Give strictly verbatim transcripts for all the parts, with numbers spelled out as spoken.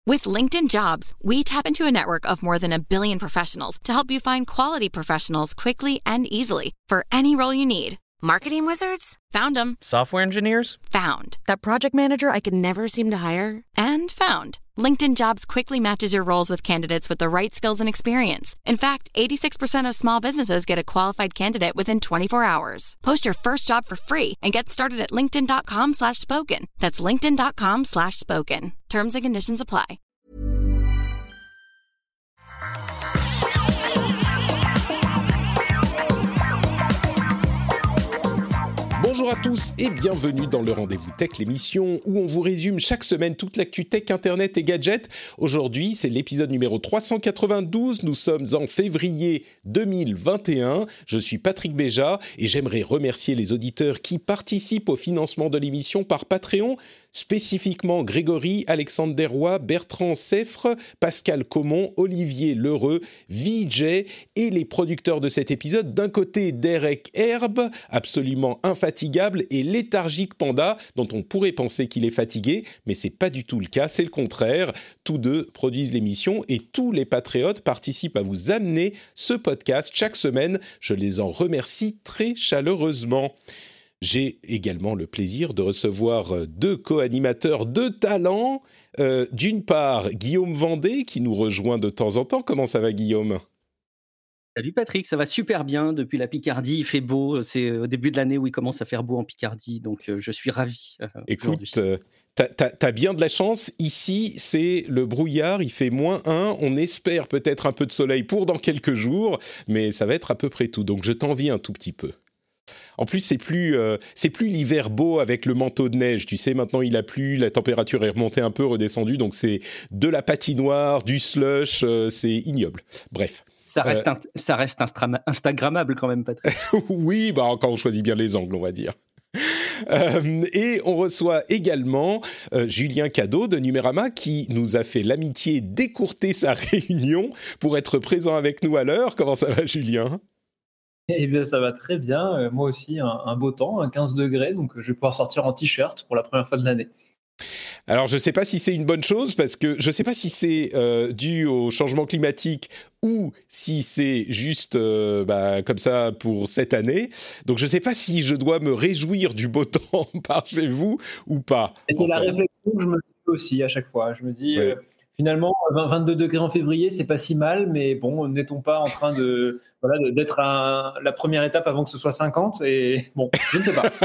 With LinkedIn Jobs, we tap into a network of more than a billion professionals to help you find quality professionals quickly and easily for any role you need. Marketing wizards? Found them. Software engineers? Found. That project manager I could never seem to hire? And found. LinkedIn Jobs quickly matches your roles with candidates with the right skills and experience. In fact, eighty-six percent of small businesses get a qualified candidate within twenty-four hours. Post your first job for free and get started at linkedin.com slash spoken. That's linkedin.com slash spoken. Terms and conditions apply. Bonjour à tous et bienvenue dans le Rendez-vous Tech, l'émission où on vous résume chaque semaine toute l'actu tech, internet et gadgets. Aujourd'hui, c'est l'épisode numéro trois cent quatre-vingt-douze, nous sommes en février deux mille vingt et un. Je suis Patrick Béja et j'aimerais remercier les auditeurs qui participent au financement de l'émission par Patreon, spécifiquement Grégory, Alexandre Desrois, Bertrand Seffre, Pascal Comon, Olivier Lheureux, Vijay et les producteurs de cet épisode. D'un côté, Derek Herbe, absolument infatigable, et léthargique Panda, dont on pourrait penser qu'il est fatigué, mais c'est pas du tout le cas, c'est le contraire. Tous deux produisent l'émission et tous les patriotes participent à vous amener ce podcast chaque semaine. Je les en remercie très chaleureusement. J'ai également le plaisir de recevoir deux co-animateurs de talent. Euh, d'une part, Guillaume Vendée, qui nous rejoint de temps en temps. Comment ça va, Guillaume ? Salut Patrick, ça va super bien depuis la Picardie, il fait beau, c'est au début de l'année où il commence à faire beau en Picardie, donc euh, je suis ravi. Euh, Écoute, euh, t'as, t'as, t'as bien de la chance, ici c'est le brouillard, il fait moins un, on espère peut-être un peu de soleil pour dans quelques jours, mais ça va être à peu près tout, donc je t'envie un tout petit peu. En plus, c'est plus, euh, c'est plus l'hiver beau avec le manteau de neige, tu sais, maintenant il a plu, la température est remontée un peu, redescendue, donc c'est de la patinoire, du slush, euh, c'est ignoble, bref. Ça reste, euh, un, ça reste instra- Instagrammable quand même, Patrick. Oui, bah, quand on choisit bien les angles, on va dire. Euh, et on reçoit également euh, Julien Cadeau de Numérama qui nous a fait l'amitié d'écourter sa réunion pour être présent avec nous à l'heure. Comment ça va, Julien ? Eh bien, ça va très bien. Euh, moi aussi, un, un beau temps, un quinze degrés, donc je vais pouvoir sortir en t-shirt pour la première fois de l'année. Alors, je ne sais pas si c'est une bonne chose, parce que je ne sais pas si c'est euh, dû au changement climatique ou si c'est juste euh, bah, comme ça pour cette année. Donc, je ne sais pas si je dois me réjouir du beau temps par chez vous ou pas. Et c'est la réflexion que je me fais aussi à chaque fois. Je me dis, ouais. euh, finalement, vingt-deux degrés en février, c'est pas si mal, mais bon, n'est-on pas en train de, voilà, d'être à la première étape avant que ce soit cinquante ? Et bon, je ne sais pas.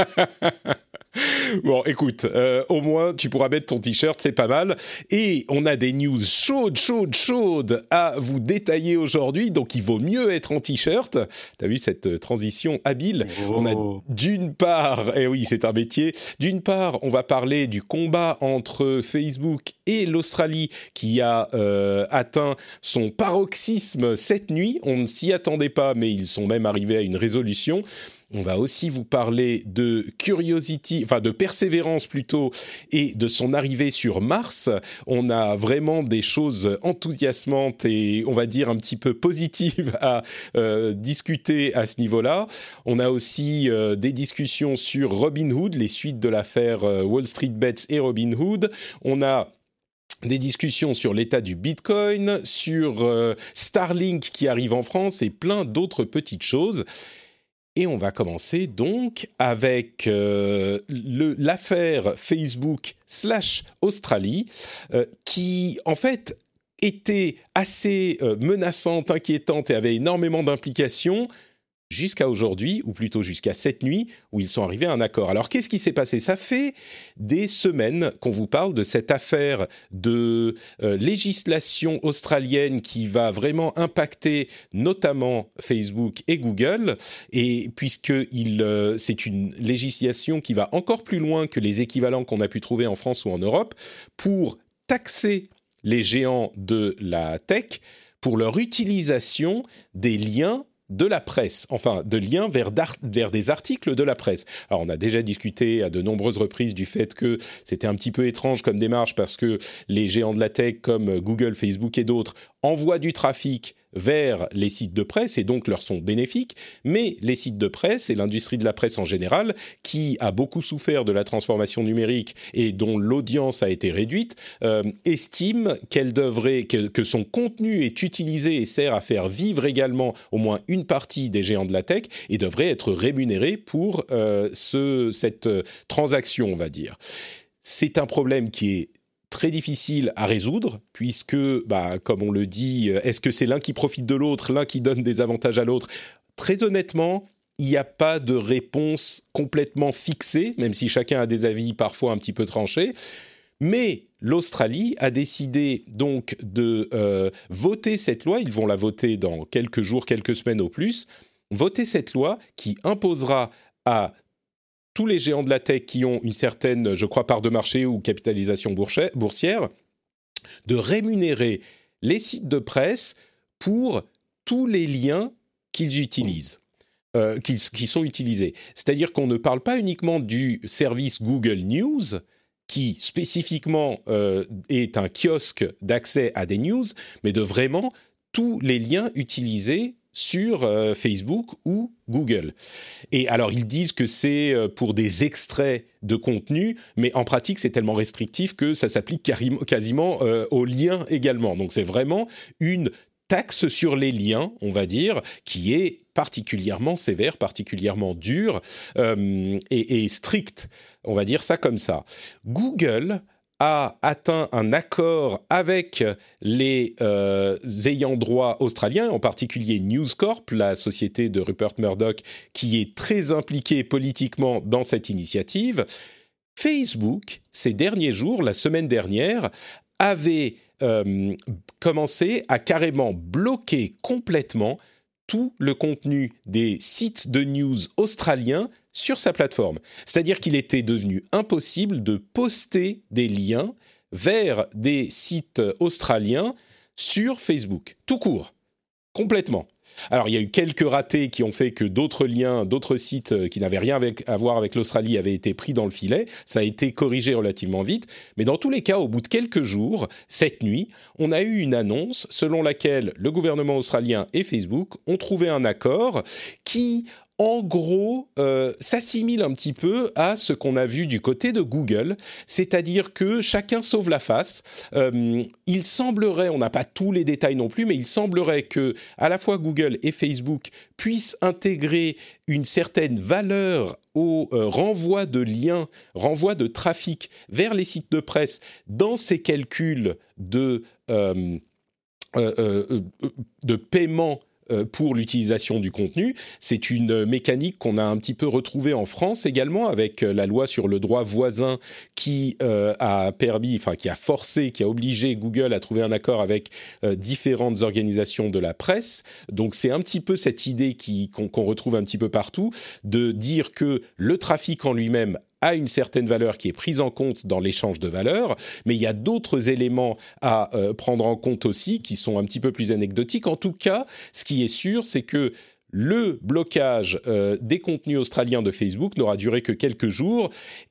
Bon, écoute, euh, au moins tu pourras mettre ton t-shirt, c'est pas mal. Et on a des news chaudes, chaudes, chaudes à vous détailler aujourd'hui, donc il vaut mieux être en t-shirt. T'as vu cette transition habile ? Oh. On a d'une part, eh oui, c'est un métier. D'une part, on va parler du combat entre Facebook et l'Australie qui a euh, atteint son paroxysme cette nuit. On ne s'y attendait pas, mais ils sont même arrivés à une résolution. On va aussi vous parler de Curiosity, enfin de Persévérance plutôt, et de son arrivée sur Mars. On a vraiment des choses enthousiasmantes et on va dire un petit peu positives à euh, discuter à ce niveau-là. On a aussi euh, des discussions sur Robinhood, les suites de l'affaire euh, Wall Street Bets et Robinhood. On a des discussions sur l'état du Bitcoin, sur euh, Starlink qui arrive en France et plein d'autres petites choses. Et on va commencer donc avec euh, le, l'affaire Facebook slash Australie, euh, qui en fait était assez euh, menaçante, inquiétante et avait énormément d'implications jusqu'à aujourd'hui, ou plutôt jusqu'à cette nuit, où ils sont arrivés à un accord. Alors, qu'est-ce qui s'est passé ? Ça fait des semaines qu'on vous parle de cette affaire de euh, législation australienne qui va vraiment impacter notamment Facebook et Google, et puisque il, euh, c'est une législation qui va encore plus loin que les équivalents qu'on a pu trouver en France ou en Europe, pour taxer les géants de la tech pour leur utilisation des liens de la presse, enfin de liens vers, vers des articles de la presse. Alors on a déjà discuté à de nombreuses reprises du fait que c'était un petit peu étrange comme démarche parce que les géants de la tech comme Google, Facebook et d'autres envoient du trafic vers les sites de presse et donc leur sont bénéfiques, mais les sites de presse et l'industrie de la presse en général, qui a beaucoup souffert de la transformation numérique et dont l'audience a été réduite, euh, estime qu'elle devrait, que, que son contenu est utilisé et sert à faire vivre également au moins une partie des géants de la tech et devrait être rémunéré pour euh, ce, cette transaction, on va dire. C'est un problème qui est très difficile à résoudre, puisque, bah, comme on le dit, est-ce que c'est l'un qui profite de l'autre, l'un qui donne des avantages à l'autre ? Très honnêtement, il n'y a pas de réponse complètement fixée, même si chacun a des avis parfois un petit peu tranchés. Mais l'Australie a décidé donc de euh, voter cette loi, ils vont la voter dans quelques jours, quelques semaines au plus, voter cette loi qui imposera à tous les géants de la tech qui ont une certaine, je crois, part de marché ou capitalisation boursière, de rémunérer les sites de presse pour tous les liens qu'ils utilisent, euh, qui, qui sont utilisés. C'est-à-dire qu'on ne parle pas uniquement du service Google News, qui spécifiquement euh, est un kiosque d'accès à des news, mais de vraiment tous les liens utilisés sur euh, Facebook ou Google. Et alors, ils disent que c'est euh, pour des extraits de contenu, mais en pratique, c'est tellement restrictif que ça s'applique carrément, quasiment euh, aux liens également. Donc, c'est vraiment une taxe sur les liens, on va dire, qui est particulièrement sévère, particulièrement dure euh, et, et stricte. On va dire ça comme ça. Google a atteint un accord avec les euh, ayants droit australiens, en particulier News Corp, la société de Rupert Murdoch, qui est très impliquée politiquement dans cette initiative. Facebook, ces derniers jours, la semaine dernière, avait euh, commencé à carrément bloquer complètement tout le contenu des sites de news australiens sur sa plateforme. C'est-à-dire qu'il était devenu impossible de poster des liens vers des sites australiens sur Facebook, tout court, complètement. Alors, il y a eu quelques ratés qui ont fait que d'autres liens, d'autres sites qui n'avaient rien avec, à voir avec l'Australie avaient été pris dans le filet. Ça a été corrigé relativement vite. Mais dans tous les cas, au bout de quelques jours, cette nuit, on a eu une annonce selon laquelle le gouvernement australien et Facebook ont trouvé un accord qui, en gros, euh, s'assimile un petit peu à ce qu'on a vu du côté de Google, c'est-à-dire que chacun sauve la face. Euh, il semblerait, on n'a pas tous les détails non plus, mais il semblerait que à la fois Google et Facebook puissent intégrer une certaine valeur au euh, renvoi de liens, renvoi de trafic vers les sites de presse dans ces calculs de, euh, euh, euh, de paiement pour l'utilisation du contenu. C'est une mécanique qu'on a un petit peu retrouvée en France également avec la loi sur le droit voisin qui euh, a permis, enfin qui a forcé, qui a obligé Google à trouver un accord avec euh, différentes organisations de la presse. Donc c'est un petit peu cette idée qui, qu'on, qu'on retrouve un petit peu partout, de dire que le trafic en lui-même a une certaine valeur qui est prise en compte dans l'échange de valeurs, mais il y a d'autres éléments à euh, prendre en compte aussi qui sont un petit peu plus anecdotiques. En tout cas, ce qui est sûr, c'est que le blocage euh, des contenus australiens de Facebook n'aura duré que quelques jours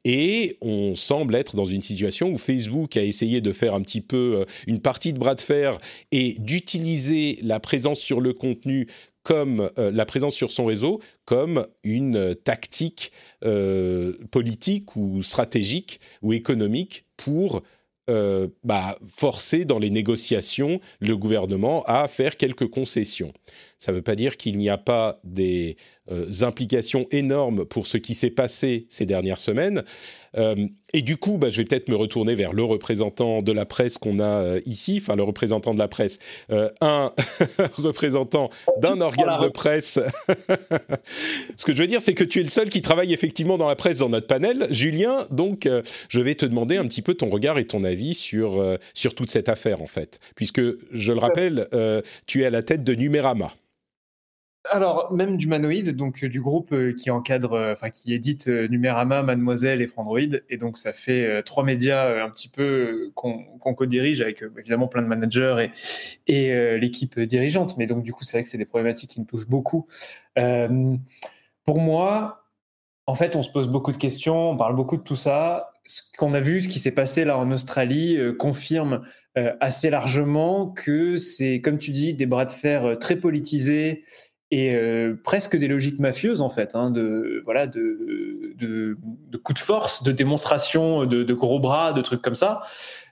et on semble être dans une situation où Facebook a essayé de faire un petit peu euh, une partie de bras de fer et d'utiliser la présence sur le contenu comme euh, la présence sur son réseau, comme une euh, tactique euh, politique ou stratégique ou économique pour euh, bah, forcer dans les négociations le gouvernement à faire quelques concessions. Ça ne veut pas dire qu'il n'y a pas des euh, implications énormes pour ce qui s'est passé ces dernières semaines. Euh, et du coup, bah, je vais peut-être me retourner vers le représentant de la presse qu'on a euh, ici, enfin le représentant de la presse, euh, un représentant d'un organe de presse. Ce que je veux dire, c'est que tu es le seul qui travaille effectivement dans la presse dans notre panel, Julien. Donc, euh, je vais te demander un petit peu ton regard et ton avis sur, euh, sur toute cette affaire, en fait. Puisque, je le rappelle, euh, tu es à la tête de Numérama. Alors, même d'Humanoid, donc euh, du groupe euh, qui encadre, euh, enfin qui édite euh, Numérama, Mademoiselle et Frandroid, et donc ça fait euh, trois médias euh, un petit peu euh, qu'on, qu'on co-dirige avec euh, évidemment plein de managers et, et euh, l'équipe dirigeante, mais donc du coup c'est vrai que c'est des problématiques qui me touchent beaucoup. Euh, pour moi, en fait, on se pose beaucoup de questions, on parle beaucoup de tout ça. ce qu'on a vu, ce qui s'est passé là en Australie, euh, confirme euh, assez largement que c'est, comme tu dis, des bras de fer euh, très politisés et euh, presque des logiques mafieuses en fait, hein, de voilà, de, de, de coups de force, de démonstration, de, de gros bras, de trucs comme ça,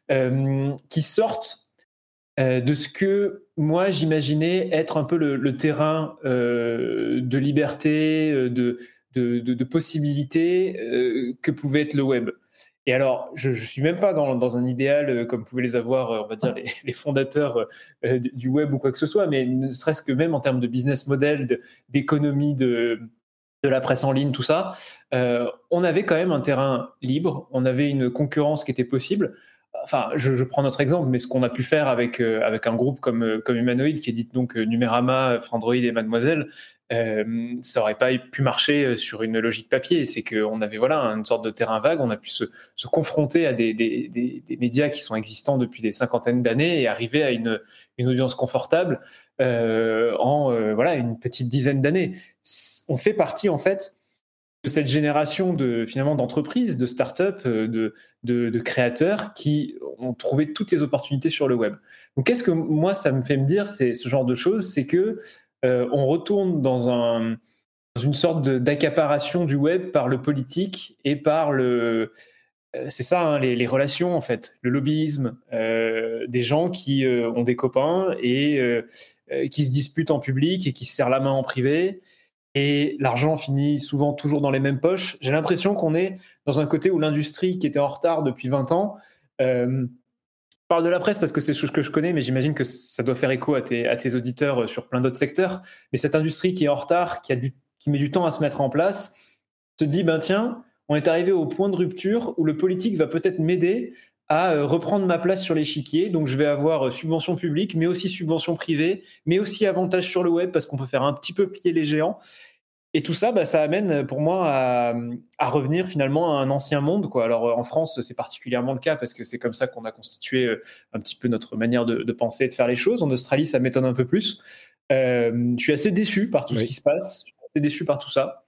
euh, qui sortent euh, de ce que moi j'imaginais être un peu le, le terrain euh, de liberté, de, de, de, de possibilités euh, que pouvait être le web. Et alors, je ne suis même pas dans, dans un idéal euh, comme pouvaient les avoir, euh, on va dire, les, les fondateurs euh, du web ou quoi que ce soit, mais ne serait-ce que même en termes de business model, de, d'économie de, de la presse en ligne, tout ça, euh, on avait quand même un terrain libre, on avait une concurrence qui était possible. Enfin, je, je prends notre exemple, mais ce qu'on a pu faire avec, euh, avec un groupe comme, euh, comme Humanoid, qui édite donc euh, Numérama, Frandroid et Mademoiselle, euh, ça n'aurait pas pu marcher sur une logique papier. C'est qu'on avait voilà, une sorte de terrain vague, on a pu se, se confronter à des, des, des, des médias qui sont existants depuis des cinquantaines d'années et arriver à une, une audience confortable euh, en euh, voilà, une petite dizaine d'années. On fait partie, en fait, de cette génération de, finalement, d'entreprises, de start-up, de, de, de créateurs qui ont trouvé toutes les opportunités sur le web. Donc, qu'est-ce que moi, ça me fait me dire, c'est ce genre de choses, c'est que euh, on retourne dans, un, dans une sorte de, d'accaparation du web par le politique et par le... Euh, c'est ça, hein, les, les relations, en fait, le lobbyisme, euh, des gens qui euh, ont des copains et euh, euh, qui se disputent en public et qui se serrent la main en privé. Et l'argent finit souvent toujours dans les mêmes poches. J'ai l'impression qu'on est dans un côté où l'industrie, qui était en retard depuis vingt ans, euh, je parle de la presse parce que c'est ce que je connais, mais j'imagine que ça doit faire écho à tes, à tes auditeurs sur plein d'autres secteurs. Mais cette industrie qui est en retard, qui, a du, qui met du temps à se mettre en place, se dit, ben tiens, on est arrivé au point de rupture où le politique va peut-être m'aider à reprendre ma place sur l'échiquier. Donc, je vais avoir subvention publique, mais aussi subvention privée, mais aussi avantage sur le web parce qu'on peut faire un petit peu plier les géants. Et tout ça, bah, ça amène pour moi à, à revenir finalement à un ancien monde, quoi. Alors, en France, c'est particulièrement le cas parce que c'est comme ça qu'on a constitué un petit peu notre manière de, de penser et de faire les choses. En Australie, ça m'étonne un peu plus. Euh, je suis assez déçu par tout oui. ce qui se passe. Je suis assez déçu par tout ça.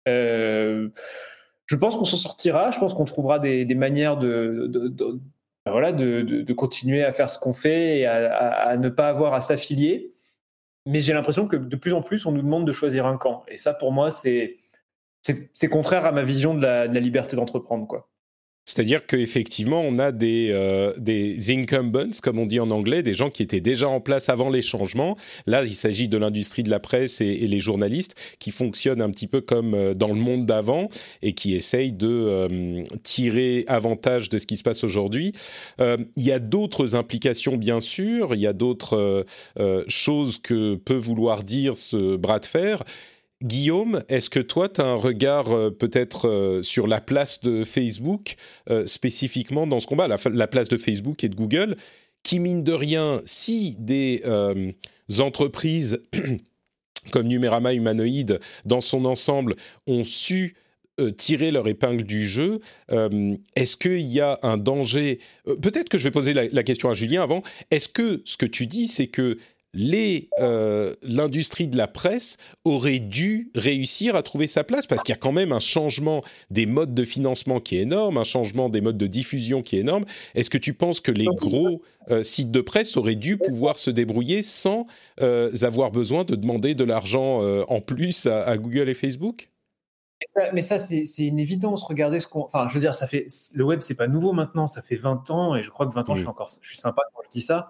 Euh, je pense qu'on s'en sortira. Je pense qu'on trouvera des, des manières de, de, de, ben voilà, de, de, de continuer à faire ce qu'on fait et à, à, à ne pas avoir à s'affilier. Mais j'ai l'impression que de plus en plus, on nous demande de choisir un camp. Et ça, pour moi, c'est, c'est, c'est contraire à ma vision de la, de la liberté d'entreprendre, quoi. C'est-à-dire qu'effectivement, on a des, euh, des incumbents, comme on dit en anglais, des gens qui étaient déjà en place avant les changements. Là, il s'agit de l'industrie de la presse et, et les journalistes qui fonctionnent un petit peu comme dans le monde d'avant et qui essayent de euh, tirer avantage de ce qui se passe aujourd'hui. Euh, il y a d'autres implications, bien sûr. Il y a d'autres euh, euh, choses que peut vouloir dire ce bras de fer. Guillaume, est-ce que toi, tu as un regard euh, peut-être euh, sur la place de Facebook, euh, spécifiquement dans ce combat, la, la place de Facebook et de Google, qui, mine de rien, si des euh, entreprises comme Numérama Humanoid, dans son ensemble, ont su euh, tirer leur épingle du jeu, euh, est-ce qu'il y a un danger euh, peut-être que je vais poser la, la question à Julien avant. Est-ce que ce que tu dis, c'est que Les, euh, l'industrie de la presse aurait dû réussir à trouver sa place parce qu'il y a quand même un changement des modes de financement qui est énorme, un changement des modes de diffusion qui est énorme. Est-ce que tu penses que les gros euh, sites de presse auraient dû pouvoir se débrouiller sans euh, avoir besoin de demander de l'argent euh, en plus à, à Google et Facebook ? Ça, mais ça, c'est, c'est une évidence. Regardez ce qu'on. Enfin, je veux dire, ça fait. Le web, c'est pas nouveau maintenant. Ça fait vingt ans, et je crois que vingt ans, mmh. je suis encore. Je suis sympa quand je dis ça.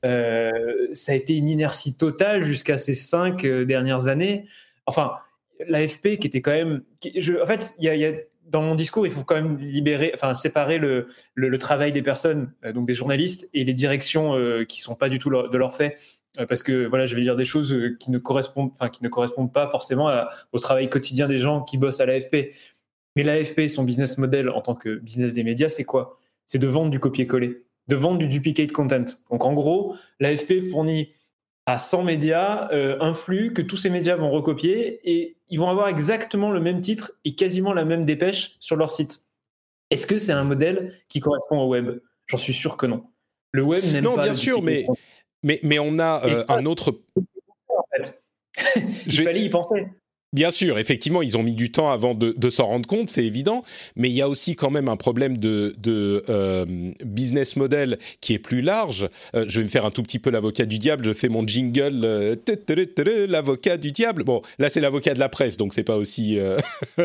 Euh, ça a été une inertie totale jusqu'à ces cinq euh, dernières années. Enfin, l'A F P qui était quand même. Qui, je, en fait, il y a, y a dans mon discours, il faut quand même libérer, enfin séparer le, le, le travail des personnes, euh, donc des journalistes, et les directions euh, qui sont pas du tout leur, de leur fait. Euh, parce que voilà, je vais dire des choses qui ne correspondent, enfin qui ne correspondent pas forcément à, au travail quotidien des gens qui bossent à l'A F P. Mais l'A F P, son business model en tant que business des médias, c'est quoi ? C'est de vendre du copier-coller, de vendre du duplicate content. Donc en gros, l'A F P fournit à cent médias euh, un flux que tous ces médias vont recopier et ils vont avoir exactement le même titre et quasiment la même dépêche sur leur site. Est-ce que c'est un modèle qui correspond au web ? J'en suis sûr que non. Le web n'aime non, pas. Non, bien sûr, mais, mais, mais on a euh, ça, un autre. En fait. Il Je... fallait y penser. Bien sûr, effectivement, ils ont mis du temps avant de, de s'en rendre compte, c'est évident, mais il y a aussi quand même un problème de, de euh, business model qui est plus large. Euh, je vais me faire un tout petit peu l'avocat du diable, je fais mon jingle, euh, l'avocat du diable. Bon, là c'est l'avocat de la presse, donc c'est pas aussi, euh,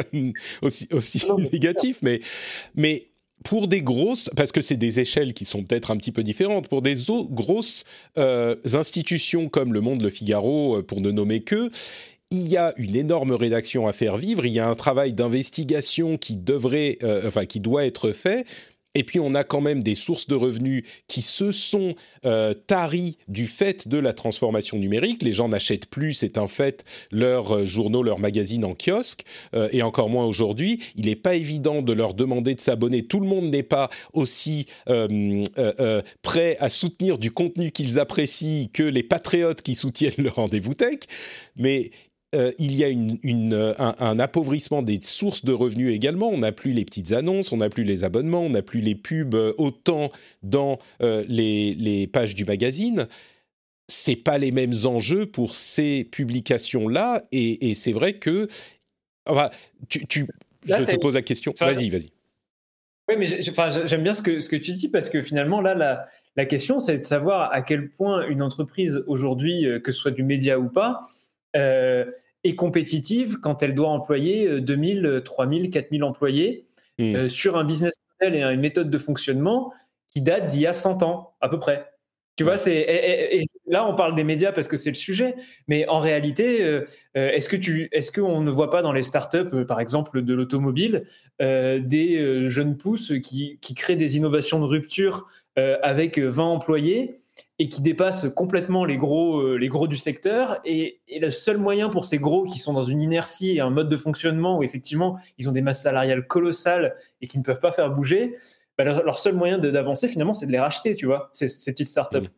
aussi, aussi non, négatif, mais... mais pour des grosses, parce que c'est des échelles qui sont peut-être un petit peu différentes, pour des o- grosses euh, institutions comme Le Monde, Le Figaro, pour ne nommer que, il y a une énorme rédaction à faire vivre, il y a un travail d'investigation qui devrait, euh, enfin qui doit être fait. Et puis, on a quand même des sources de revenus qui se sont euh, taries du fait de la transformation numérique. Les gens n'achètent plus, c'est un fait, leurs euh, journaux, leurs magazines en kiosque, euh, et encore moins aujourd'hui. Il n'est pas évident de leur demander de s'abonner. Tout le monde n'est pas aussi euh, euh, euh, prêt à soutenir du contenu qu'ils apprécient que les patriotes qui soutiennent le Rendez-vous Tech. Mais... Euh, il y a une, une, un, un appauvrissement des sources de revenus également. On n'a plus les petites annonces, on n'a plus les abonnements, on n'a plus les pubs autant dans euh, les, les pages du magazine. C'est pas les mêmes enjeux pour ces publications-là, et, et c'est vrai que... Enfin, tu, tu, là, je te pose la question. Enfin, vas-y, vas-y. Oui, mais j'ai, enfin, j'aime bien ce que, ce que tu dis, parce que finalement, là, la, la question, c'est de savoir à quel point une entreprise, aujourd'hui, que ce soit du média ou pas, Euh, est compétitive quand elle doit employer deux mille, trois mille, quatre mille employés mmh. euh, sur un business model et une méthode de fonctionnement qui date d'il y a cent ans, à peu près. Tu ouais. vois, c'est, et, et, et là, on parle des médias parce que c'est le sujet, mais en réalité, euh, est-ce, que tu, est-ce qu'on ne voit pas dans les startups, euh, par exemple de l'automobile, euh, des euh, jeunes pousses qui, qui créent des innovations de rupture euh, avec vingt employés et qui dépassent complètement les gros, euh, les gros du secteur. Et, et le seul moyen pour ces gros qui sont dans une inertie et un mode de fonctionnement où effectivement ils ont des masses salariales colossales et qui ne peuvent pas faire bouger, bah leur, leur seul moyen de, d'avancer finalement c'est de les racheter, tu vois, ces, ces petites startups. Mmh.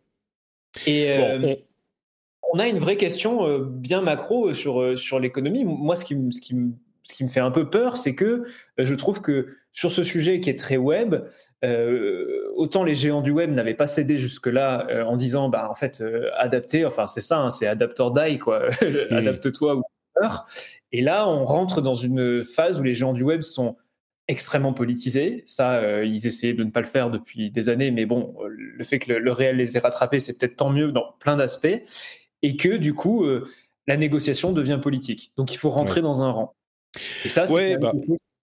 Et euh, bon, on... on a une vraie question euh, bien macro sur, euh, sur l'économie. Moi, ce qui, ce qui me Ce qui me fait un peu peur, c'est que euh, je trouve que sur ce sujet qui est très web, euh, autant les géants du web n'avaient pas cédé jusque-là euh, en disant, bah, en fait, euh, adapter, enfin c'est ça, hein, c'est adapt or die, quoi. Mmh. Adapte-toi ou meurs. Et là, on rentre dans une phase où les géants du web sont extrêmement politisés. Ça, euh, ils essayaient de ne pas le faire depuis des années, mais bon, le fait que le, le réel les ait rattrapés, c'est peut-être tant mieux dans plein d'aspects. Et que du coup, euh, la négociation devient politique. Donc il faut rentrer ouais. dans un rang. Et ça, c'est ouais, bah,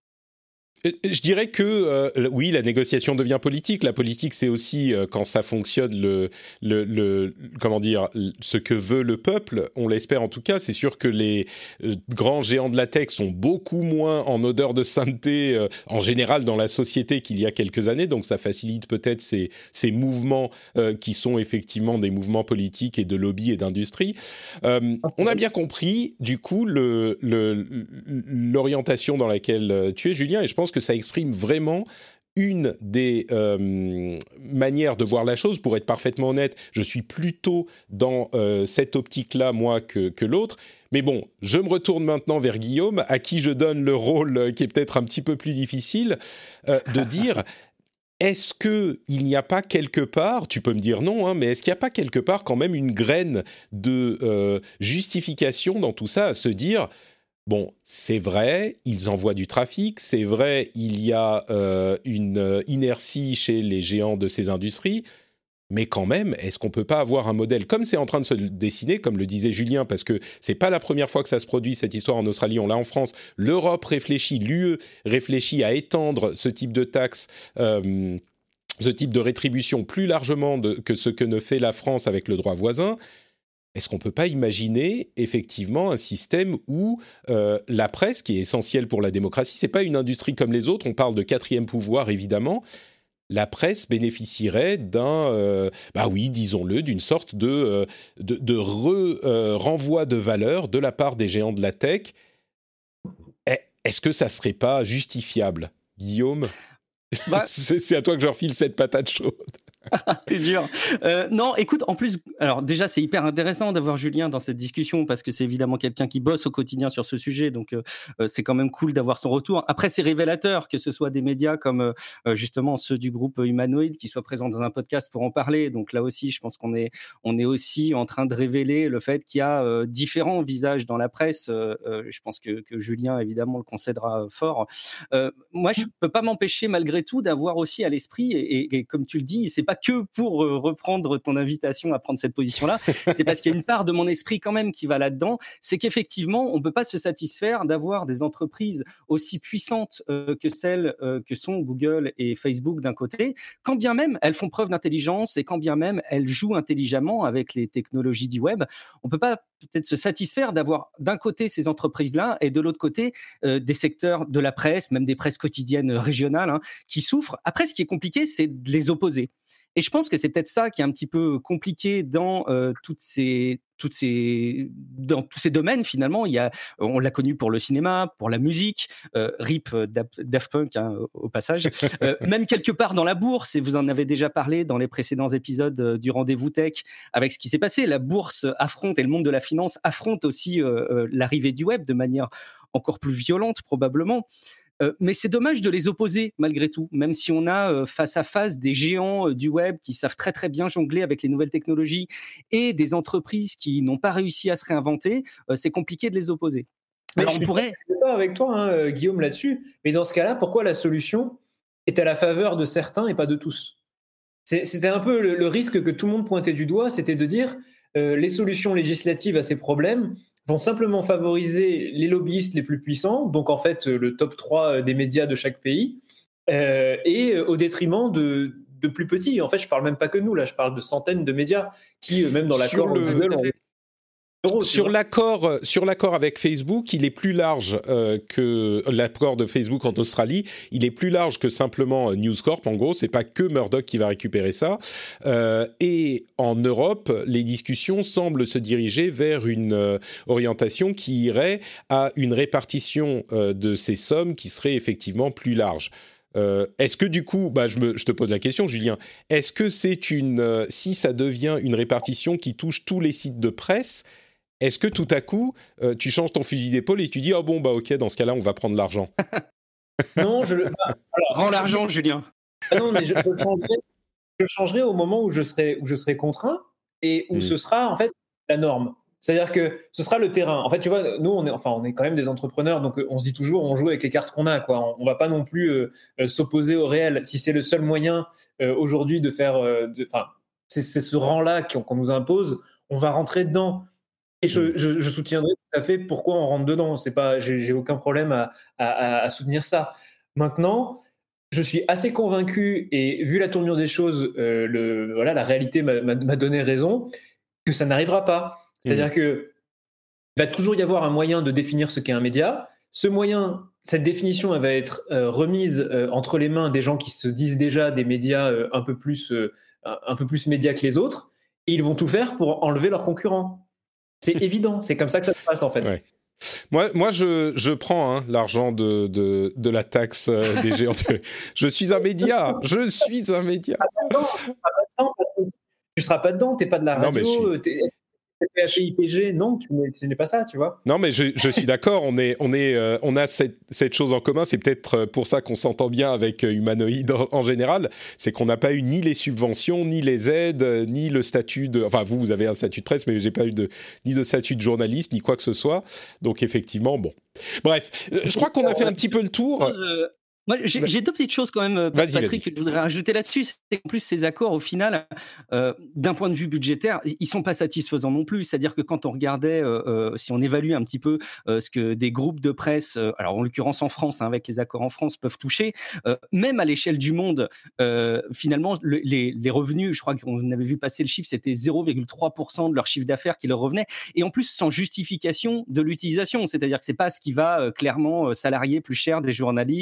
je dirais que euh, oui, la négociation devient politique. La politique, c'est aussi euh, quand ça fonctionne, le, le, le, comment dire, ce que veut le peuple. On l'espère en tout cas. C'est sûr que les euh, grands géants de la tech sont beaucoup moins en odeur de sainteté euh, en général dans la société qu'il y a quelques années. Donc, ça facilite peut-être ces, ces mouvements euh, qui sont effectivement des mouvements politiques et de lobby et d'industrie. Euh, on a bien compris, du coup, le, le, l'orientation dans laquelle tu es, Julien, et je pense que ça exprime vraiment une des euh, manières de voir la chose. Pour être parfaitement honnête, je suis plutôt dans euh, cette optique-là, moi, que, que l'autre. Mais bon, je me retourne maintenant vers Guillaume, à qui je donne le rôle euh, qui est peut-être un petit peu plus difficile, euh, de dire... Est-ce qu'il n'y a pas quelque part, tu peux me dire non, hein, mais est-ce qu'il n'y a pas quelque part quand même une graine de euh, justification dans tout ça, à se dire... Bon, c'est vrai, ils envoient du trafic, c'est vrai, il y a euh, une euh, inertie chez les géants de ces industries, mais quand même, est-ce qu'on ne peut pas avoir un modèle comme c'est en train de se dessiner, comme le disait Julien, parce que ce n'est pas la première fois que ça se produit, cette histoire en Australie, on l'a en France, l'Europe réfléchit, l'U E réfléchit à étendre ce type de taxe, euh, ce type de rétribution plus largement de, que ce que ne fait la France avec le droit voisin. Est-ce qu'on ne peut pas imaginer effectivement un système où euh, la presse, qui est essentielle pour la démocratie, ce n'est pas une industrie comme les autres, on parle de quatrième pouvoir évidemment, la presse bénéficierait d'un, euh, bah oui, disons-le, d'une sorte de, euh, de, de re, euh, renvoi de valeur de la part des géants de la tech. Est-ce que ça ne serait pas justifiable, Guillaume? Bah, c'est, c'est à toi que je refile cette patate chaude. T'es dur. Euh, non, écoute, en plus, alors déjà, c'est hyper intéressant d'avoir Julien dans cette discussion parce que c'est évidemment quelqu'un qui bosse au quotidien sur ce sujet, donc euh, euh, c'est quand même cool d'avoir son retour. Après, c'est révélateur que ce soit des médias comme euh, justement ceux du groupe Humanoid qui soient présents dans un podcast pour en parler. Donc là aussi, je pense qu'on est, on est aussi en train de révéler le fait qu'il y a euh, différents visages dans la presse. Euh, euh, je pense que, que Julien, évidemment, le concédera fort. Euh, moi, je peux pas m'empêcher malgré tout d'avoir aussi à l'esprit, et, et, et comme tu le dis, c'est pas que pour euh, reprendre ton invitation à prendre cette position-là, c'est parce qu'il y a une part de mon esprit quand même qui va là-dedans, c'est qu'effectivement, on ne peut pas se satisfaire d'avoir des entreprises aussi puissantes euh, que celles euh, que sont Google et Facebook d'un côté, quand bien même elles font preuve d'intelligence et quand bien même elles jouent intelligemment avec les technologies du web. On ne peut pas peut-être se satisfaire d'avoir d'un côté ces entreprises-là et de l'autre côté euh, des secteurs de la presse, même des presses quotidiennes régionales, hein, qui souffrent. Après, ce qui est compliqué, c'est de les opposer. Et je pense que c'est peut-être ça qui est un petit peu compliqué dans euh, toutes ces, toutes ces, dans tous ces domaines. Finalement, il y a, on l'a connu pour le cinéma, pour la musique, euh, rip Daft Punk hein, au passage, euh, même quelque part dans la bourse. Et vous en avez déjà parlé dans les précédents épisodes euh, du Rendez-vous Tech, avec ce qui s'est passé. La bourse affronte et le monde de la finance affronte aussi euh, euh, l'arrivée du web de manière encore plus violente probablement. Euh, mais c'est dommage de les opposer malgré tout, même si on a euh, face à face des géants euh, du web qui savent très très bien jongler avec les nouvelles technologies et des entreprises qui n'ont pas réussi à se réinventer, euh, c'est compliqué de les opposer. Mais Alors je on suis pourrait... d'accord avec toi, hein, Guillaume, là-dessus. Mais dans ce cas-là, pourquoi la solution est à la faveur de certains et pas de tous ? c'est, C'était un peu le, le risque que tout le monde pointait du doigt, c'était de dire euh, les solutions législatives à ces problèmes vont simplement favoriser les lobbyistes les plus puissants, donc en fait le top trois des médias de chaque pays, euh, et au détriment de, de plus petits. En fait, je parle même pas que nous, là, je parle de centaines de médias qui, même dans l'accord le... Google, ont... Euros, sur l'accord, sur l'accord avec Facebook, il est plus large euh, que l'accord de Facebook en Australie. Il est plus large que simplement News Corp. En gros, c'est pas que Murdoch qui va récupérer ça. Euh, et en Europe, les discussions semblent se diriger vers une euh, orientation qui irait à une répartition euh, de ces sommes qui serait effectivement plus large. Euh, est-ce que du coup, bah, je, me, je te pose la question, Julien, est-ce que c'est une, euh, si ça devient une répartition qui touche tous les sites de presse, est-ce que tout à coup, euh, tu changes ton fusil d'épaule et tu dis « Oh bon, bah ok, dans ce cas-là, on va prendre l'argent ». Non, je... Ah, alors, Rends l'argent, je... Julien. Ah non, mais je, je, changerai, je changerai au moment où je serai, où je serai contraint et où mmh. ce sera en fait la norme. C'est-à-dire que ce sera le terrain. En fait, tu vois, nous, on est, enfin, on est quand même des entrepreneurs, donc on se dit toujours, on joue avec les cartes qu'on a, quoi. On ne va pas non plus euh, euh, s'opposer au réel. Si c'est le seul moyen euh, aujourd'hui de faire, enfin, euh, c'est, c'est ce rang-là qu'on, qu'on nous impose, on va rentrer dedans. Et je, je, je soutiendrai tout à fait pourquoi on rentre dedans. C'est pas, j'ai, j'ai aucun problème à, à, à soutenir ça. Maintenant, je suis assez convaincu, et vu la tournure des choses, euh, le, voilà, la réalité m'a, m'a, m'a donné raison, que ça n'arrivera pas. C'est-à-dire mmh. qu'il va toujours y avoir un moyen de définir ce qu'est un média. Ce moyen, cette définition, elle va être euh, remise euh, entre les mains des gens qui se disent déjà des médias euh, un peu plus, euh, un peu plus médias que les autres, et ils vont tout faire pour enlever leurs concurrents. C'est évident, c'est comme ça que ça se passe en fait. Ouais. Moi, moi, je, je prends hein, l'argent de, de, de la taxe euh, des géants. Je suis un média, je suis un média. Tu ne seras pas dedans, tu n'es pas de la radio, non, tu es P I P G, non, tu n'es, tu n'es pas ça, tu vois. Non, mais je, je suis d'accord, on, est, on, est, euh, on a cette, cette chose en commun, c'est peut-être pour ça qu'on s'entend bien avec Humanoid en, en général, c'est qu'on n'a pas eu ni les subventions, ni les aides, ni le statut de... Enfin, vous, vous avez un statut de presse, mais je n'ai pas eu de, ni de statut de journaliste, ni quoi que ce soit. Donc, effectivement, bon. Bref, je crois qu'on a fait un petit peu le tour. Moi, j'ai, j'ai deux petites choses quand même, vas-y, Patrick, vas-y. que je voudrais rajouter là-dessus. C'est qu'en plus, ces accords, au final, euh, d'un point de vue budgétaire, ils sont pas satisfaisants non plus. C'est-à-dire que quand on regardait, euh, euh, si on évalue un petit peu euh, ce que des groupes de presse, euh, alors en l'occurrence en France, hein, avec les accords en France, peuvent toucher, euh, même à l'échelle du monde, euh, finalement, le, les, les revenus, je crois qu'on avait vu passer le chiffre, c'était zéro virgule trois pour cent de leur chiffre d'affaires qui leur revenait, et en plus sans justification de l'utilisation. C'est-à-dire que c'est pas ce qui va euh, clairement euh, salarier plus cher des journalistes,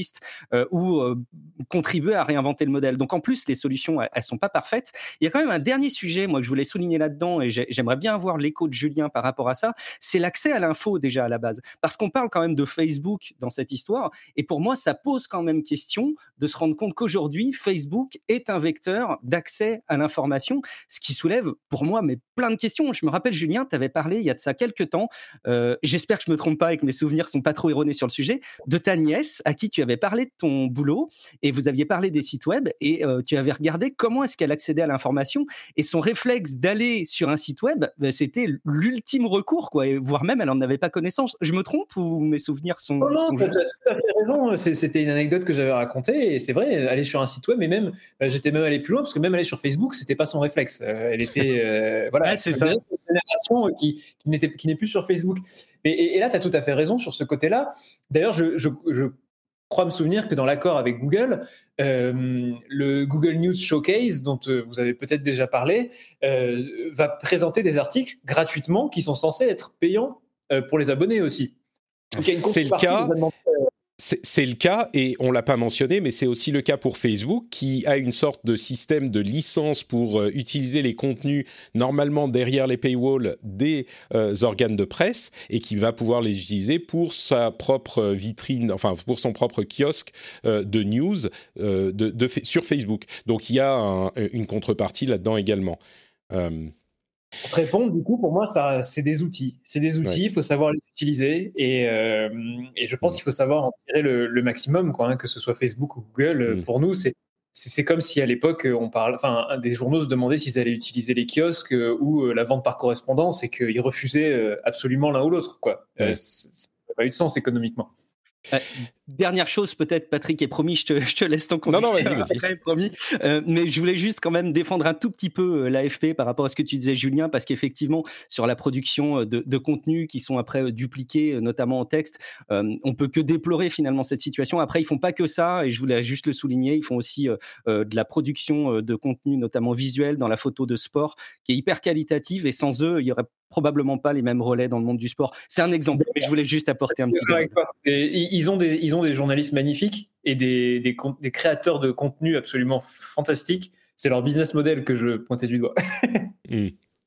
euh, ou euh, contribuer à réinventer le modèle. Donc en plus, les solutions, elles, elles sont pas parfaites. Il y a quand même un dernier sujet, moi, que je voulais souligner là-dedans, et j'ai, j'aimerais bien avoir l'écho de Julien par rapport à ça, c'est l'accès à l'info déjà à la base. Parce qu'on parle quand même de Facebook dans cette histoire, et pour moi, ça pose quand même question de se rendre compte qu'aujourd'hui, Facebook est un vecteur d'accès à l'information, ce qui soulève pour moi mais plein de questions. Je me rappelle, Julien, tu avais parlé il y a de ça quelques temps, euh, j'espère que je ne me trompe pas et que mes souvenirs ne sont pas trop erronés sur le sujet, de ta nièce à qui tu avais parlé de ton boulot et vous aviez parlé des sites web et euh, tu avais regardé comment est-ce qu'elle accédait à l'information et son réflexe d'aller sur un site web, ben, c'était l'ultime recours, quoi, et voire même elle n'en avait pas connaissance. Je me trompe ou mes souvenirs sont, oh non, sont tu as justes? tout à fait raison. C'est, c'était une anecdote que j'avais racontée et c'est vrai, aller sur un site web, mais même, euh, j'étais même allé plus loin parce que même aller sur Facebook, c'était pas son réflexe. Euh, elle était, euh, voilà, Ouais, c'est ça. Une génération qui, qui, n'était, qui n'est plus sur Facebook. Et, et, et là, tu as tout à fait raison sur ce côté-là. D'ailleurs, je, je, je crois me souvenir que dans l'accord avec Google, euh, le Google News Showcase, dont euh, vous avez peut-être déjà parlé, euh, va présenter des articles gratuitement qui sont censés être payants euh, pour les abonnés aussi. Donc, il y a une C'est le cas. des abonnements. C'est, c'est le cas, et on ne l'a pas mentionné, mais c'est aussi le cas pour Facebook, qui a une sorte de système de licence pour euh, utiliser les contenus normalement derrière les paywalls des euh, organes de presse, et qui va pouvoir les utiliser pour sa propre vitrine, enfin pour son propre kiosque euh, de news euh, de, de, sur Facebook. Donc il y a un, une contrepartie là-dedans également. Euh, Pour te répondre, du coup, pour moi, ça, c'est des outils. C'est des outils, il ouais. faut savoir les utiliser et, euh, et je pense mmh. qu'il faut savoir en tirer le, le maximum, quoi, hein, que ce soit Facebook ou Google. Mmh. Pour nous, c'est, c'est, c'est comme si à l'époque, on parle, enfin, des journaux se demandaient s'ils allaient utiliser les kiosques ou la vente par correspondance et qu'ils refusaient absolument l'un ou l'autre, quoi. Ouais. Euh, ça n'a pas eu de sens économiquement. Euh, dernière chose peut-être, Patrick, et promis, je te, je te laisse ton conducteur. Non, non, vas-y, vas-y. C'est quand même promis. Euh, mais je voulais juste quand même défendre un tout petit peu euh, l'A F P par rapport à ce que tu disais, Julien, parce qu'effectivement, sur la production de, de contenus qui sont après euh, dupliqués, euh, notamment en texte, euh, on peut que déplorer finalement cette situation. Après, ils font pas que ça, et je voulais juste le souligner, ils font aussi euh, euh, de la production euh, de contenu, notamment visuel, dans la photo de sport, qui est hyper qualitative, et sans eux, il y aurait probablement pas les mêmes relais dans le monde du sport. C'est un exemple, mais je voulais juste apporter un petit peu. Ils ont des, ils ont des journalistes magnifiques et des, des, des créateurs de contenu absolument fantastiques. C'est leur business model que je pointais du doigt. mmh.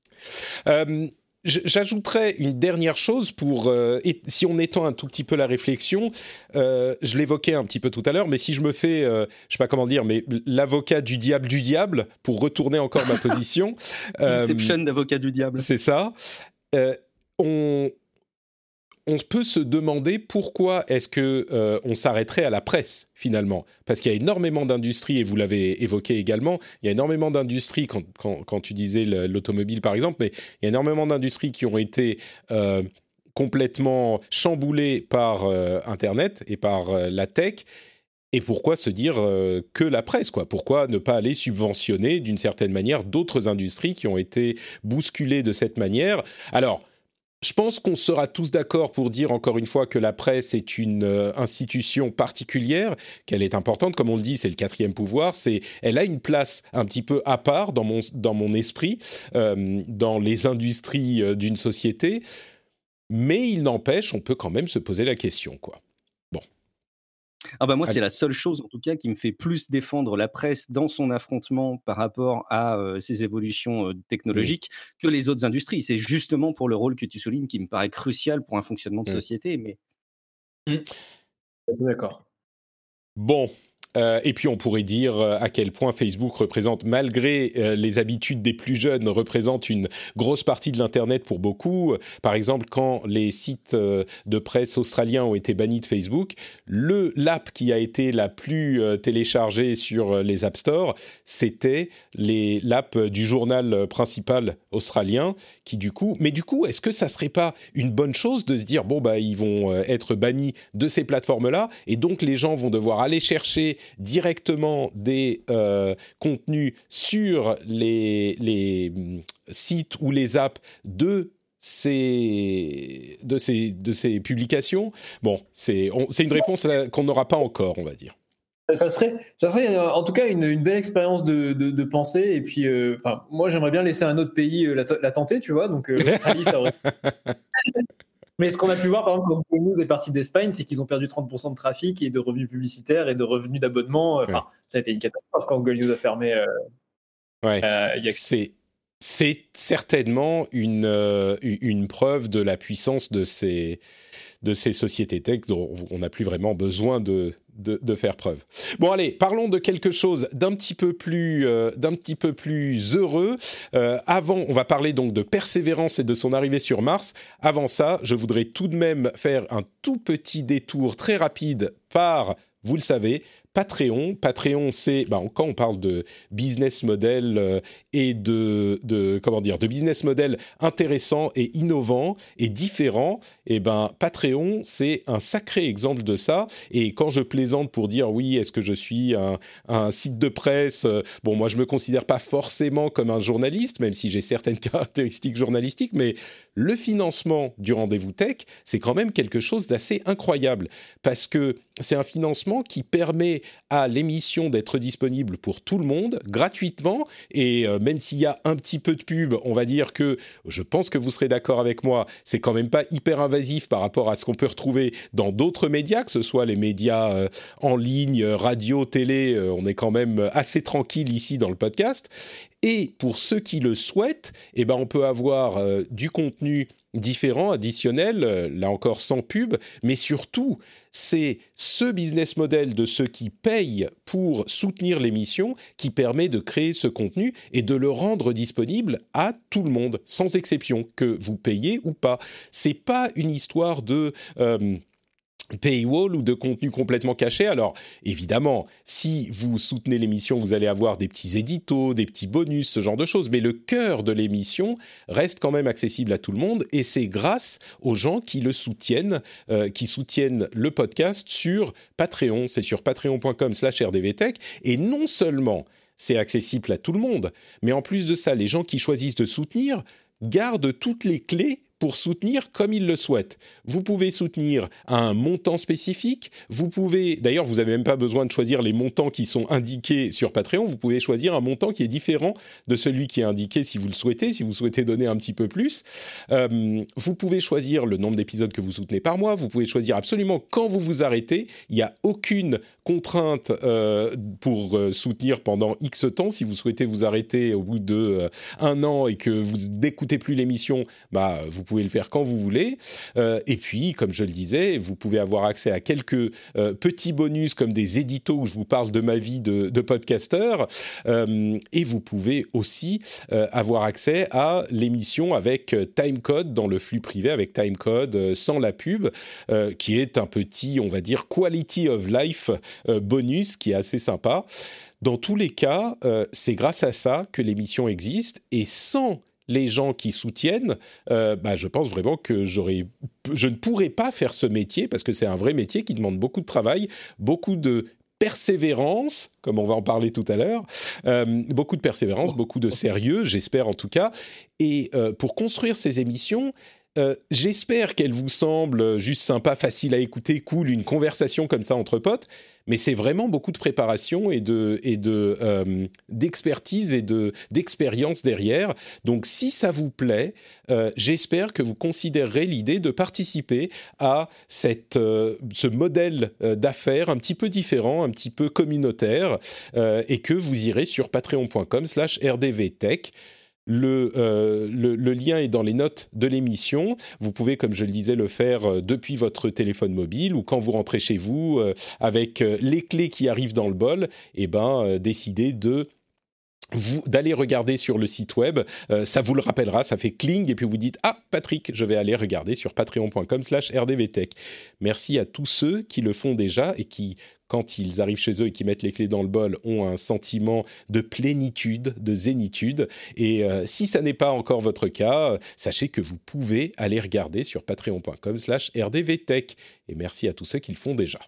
euh, J'ajouterais une dernière chose pour, euh, et si on étend un tout petit peu la réflexion, euh, je l'évoquais un petit peu tout à l'heure, mais si je me fais, euh, je sais pas comment dire, mais l'avocat du diable du diable, pour retourner encore ma position. Inception euh, d'avocat du diable. C'est ça. Euh, on... On peut se demander pourquoi est-ce que euh, on s'arrêterait à la presse finalement, parce qu'il y a énormément d'industries, et vous l'avez évoqué également, il y a énormément d'industries, quand, quand, quand tu disais l'automobile par exemple, mais il y a énormément d'industries qui ont été euh, complètement chamboulées par euh, Internet et par euh, la tech. Et pourquoi se dire euh, que la presse, quoi ? Pourquoi ne pas aller subventionner d'une certaine manière d'autres industries qui ont été bousculées de cette manière ? Alors, je pense qu'on sera tous d'accord pour dire encore une fois que la presse est une euh, institution particulière, qu'elle est importante, comme on le dit, c'est le quatrième pouvoir, c'est, elle a une place un petit peu à part dans mon, dans mon esprit, euh, dans les industries euh, d'une société, mais il n'empêche, on peut quand même se poser la question, quoi. Bon. Ah bah moi, c'est la seule chose, en tout cas, qui me fait plus défendre la presse dans son affrontement par rapport à euh, ces évolutions euh, technologiques mmh. que les autres industries. C'est justement pour le rôle que tu soulignes qui me paraît crucial pour un fonctionnement de mmh. société. Mais... Mmh. D'accord. Bon. Euh, et puis on pourrait dire à quel point Facebook représente, malgré euh, les habitudes des plus jeunes, représente une grosse partie de l'Internet pour beaucoup. Par exemple, quand les sites euh, de presse australiens ont été bannis de Facebook, le, l'app qui a été la plus euh, téléchargée sur les App Store, c'était les, l'app du journal principal australien, qui du coup... Mais du coup, est-ce que ça serait pas une bonne chose de se dire, bon, bah, ils vont euh, être bannis de ces plateformes-là, et donc les gens vont devoir aller chercher directement des euh, contenus sur les, les sites ou les apps de ces, de ces, de ces publications. Bon, c'est, on, c'est une réponse qu'on n'aura pas encore, on va dire. Ça serait, ça serait en tout cas une, une belle expérience de, de, de pensée. Et puis, euh, moi, j'aimerais bien laisser un autre pays euh, la, la tenter, tu vois. Donc, euh, l'Australie, ça aurait... Mais ce qu'on a pu voir, par exemple, quand Google News est parti d'Espagne, c'est qu'ils ont perdu trente pour cent de trafic et de revenus publicitaires et de revenus d'abonnement. Enfin, ouais. Ça a été une catastrophe quand Google News a fermé. Euh, ouais, euh, y a... c'est, c'est certainement une, euh, une preuve de la puissance de ces, de ces sociétés tech dont on n'a plus vraiment besoin de, de, de faire preuve. Bon, allez, parlons de quelque chose d'un petit peu plus, euh, d'un petit peu plus heureux. Euh, avant, on va parler donc de Persévérance et de son arrivée sur Mars. Avant ça, je voudrais tout de même faire un tout petit détour très rapide par, vous le savez, Patreon. Patreon, c'est bah, quand on parle de business model euh, et de, de comment dire de business model intéressant et innovant et différent, et ben Patreon, c'est un sacré exemple de ça. Et quand je plaisante pour dire oui, est-ce que je suis un, un site de presse, euh, bon, moi je me considère pas forcément comme un journaliste, même si j'ai certaines caractéristiques journalistiques, mais le financement du Rendez-vous Tech, c'est quand même quelque chose d'assez incroyable parce que c'est un financement qui permet à l'émission d'être disponible pour tout le monde, gratuitement, et euh, même s'il y a un petit peu de pub, on va dire que, je pense que vous serez d'accord avec moi, c'est quand même pas hyper invasif par rapport à ce qu'on peut retrouver dans d'autres médias, que ce soit les médias euh, en ligne, radio, télé, euh, on est quand même assez tranquille ici dans le podcast. Et pour ceux qui le souhaitent, eh ben on peut avoir euh, du contenu différent, additionnel, euh, là encore sans pub, mais surtout, c'est ce business model de ceux qui payent pour soutenir l'émission qui permet de créer ce contenu et de le rendre disponible à tout le monde, sans exception, que vous payez ou pas. C'est pas une histoire de... Euh, paywall ou de contenu complètement caché. Alors, évidemment, si vous soutenez l'émission, vous allez avoir des petits éditos, des petits bonus, ce genre de choses. Mais le cœur de l'émission reste quand même accessible à tout le monde et c'est grâce aux gens qui le soutiennent, euh, qui soutiennent le podcast sur Patreon. C'est sur patreon.com slash rdvtech. Et non seulement c'est accessible à tout le monde, mais en plus de ça, les gens qui choisissent de soutenir gardent toutes les clés pour soutenir comme ils le souhaitent. Vous pouvez soutenir à un montant spécifique. Vous pouvez, d'ailleurs, vous n'avez même pas besoin de choisir les montants qui sont indiqués sur Patreon. Vous pouvez choisir un montant qui est différent de celui qui est indiqué si vous le souhaitez, si vous souhaitez donner un petit peu plus. Euh, vous pouvez choisir le nombre d'épisodes que vous soutenez par mois. Vous pouvez choisir absolument quand vous vous arrêtez. Il n'y a aucune contrainte euh, pour euh, soutenir pendant X temps. Si vous souhaitez vous arrêter au bout de euh, un an et que vous n'écoutez plus l'émission, bah, vous pouvez le faire quand vous voulez. Euh, et puis, comme je le disais, vous pouvez avoir accès à quelques euh, petits bonus comme des éditos où je vous parle de ma vie de, de podcasteur. Euh, et vous pouvez aussi euh, avoir accès à l'émission avec Timecode dans le flux privé, avec Timecode euh, sans la pub, euh, qui est un petit, on va dire, quality of life euh, bonus qui est assez sympa. Dans tous les cas, euh, c'est grâce à ça que l'émission existe et sans les gens qui soutiennent, euh, bah, je pense vraiment que j'aurais, je ne pourrais pas faire ce métier parce que c'est un vrai métier qui demande beaucoup de travail, beaucoup de persévérance, comme on va en parler tout à l'heure, euh, beaucoup de persévérance, beaucoup de sérieux, j'espère en tout cas. Et euh, pour construire ces émissions, Euh, j'espère qu'elle vous semble juste sympa, facile à écouter, cool, une conversation comme ça entre potes, mais c'est vraiment beaucoup de préparation et de et de euh, d'expertise et de d'expérience derrière. Donc, si ça vous plaît, euh, j'espère que vous considérerez l'idée de participer à cette euh, ce modèle euh, d'affaires un petit peu différent, un petit peu communautaire, euh, et que vous irez sur patreon.com slash rdvtech. Le, euh, le, le lien est dans les notes de l'émission. Vous pouvez, comme je le disais, le faire euh, depuis votre téléphone mobile ou quand vous rentrez chez vous euh, avec euh, les clés qui arrivent dans le bol, et ben euh, décidez de vous, d'aller regarder sur le site web. Euh, ça vous le rappellera, ça fait cling et puis vous dites « Ah, Patrick, je vais aller regarder sur patreon.com slash rdvtech ». Merci à tous ceux qui le font déjà et qui, quand ils arrivent chez eux et qui mettent les clés dans le bol, ont un sentiment de plénitude, de zénitude. Et euh, si ça n'est pas encore votre cas, sachez que vous pouvez aller regarder sur patreon.com slash rdvtech. Et merci à tous ceux qui le font déjà.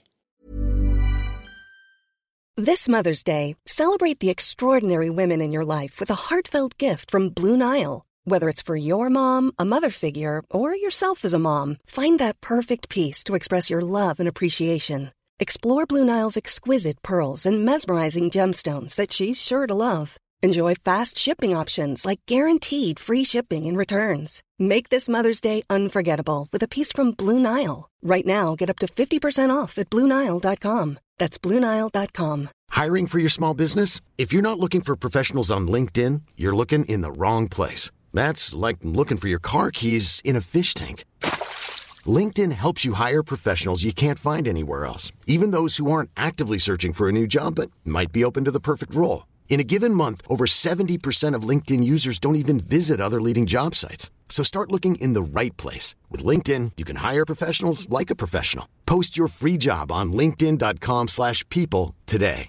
This Mother's Day, celebrate the extraordinary women in your life with a heartfelt gift from Blue Nile. Whether it's for your mom, a mother figure, or yourself as a mom, find that perfect piece to express your love and appreciation. Explore Blue Nile's exquisite pearls and mesmerizing gemstones that she's sure to love. Enjoy fast shipping options like guaranteed free shipping and returns. Make this Mother's Day unforgettable with a piece from Blue Nile. Right now, get up to fifty percent off at blue nile dot com. That's blue nile dot com. Hiring for your small business? If you're not looking for professionals on LinkedIn, you're looking in the wrong place. That's like looking for your car keys in a fish tank. LinkedIn helps you hire professionals you can't find anywhere else, even those who aren't actively searching for a new job but might be open to the perfect role. In a given month, over seventy percent of LinkedIn users don't even visit other leading job sites. So start looking in the right place. With LinkedIn, you can hire professionals like a professional. Post your free job on linkedin dot com slash people today.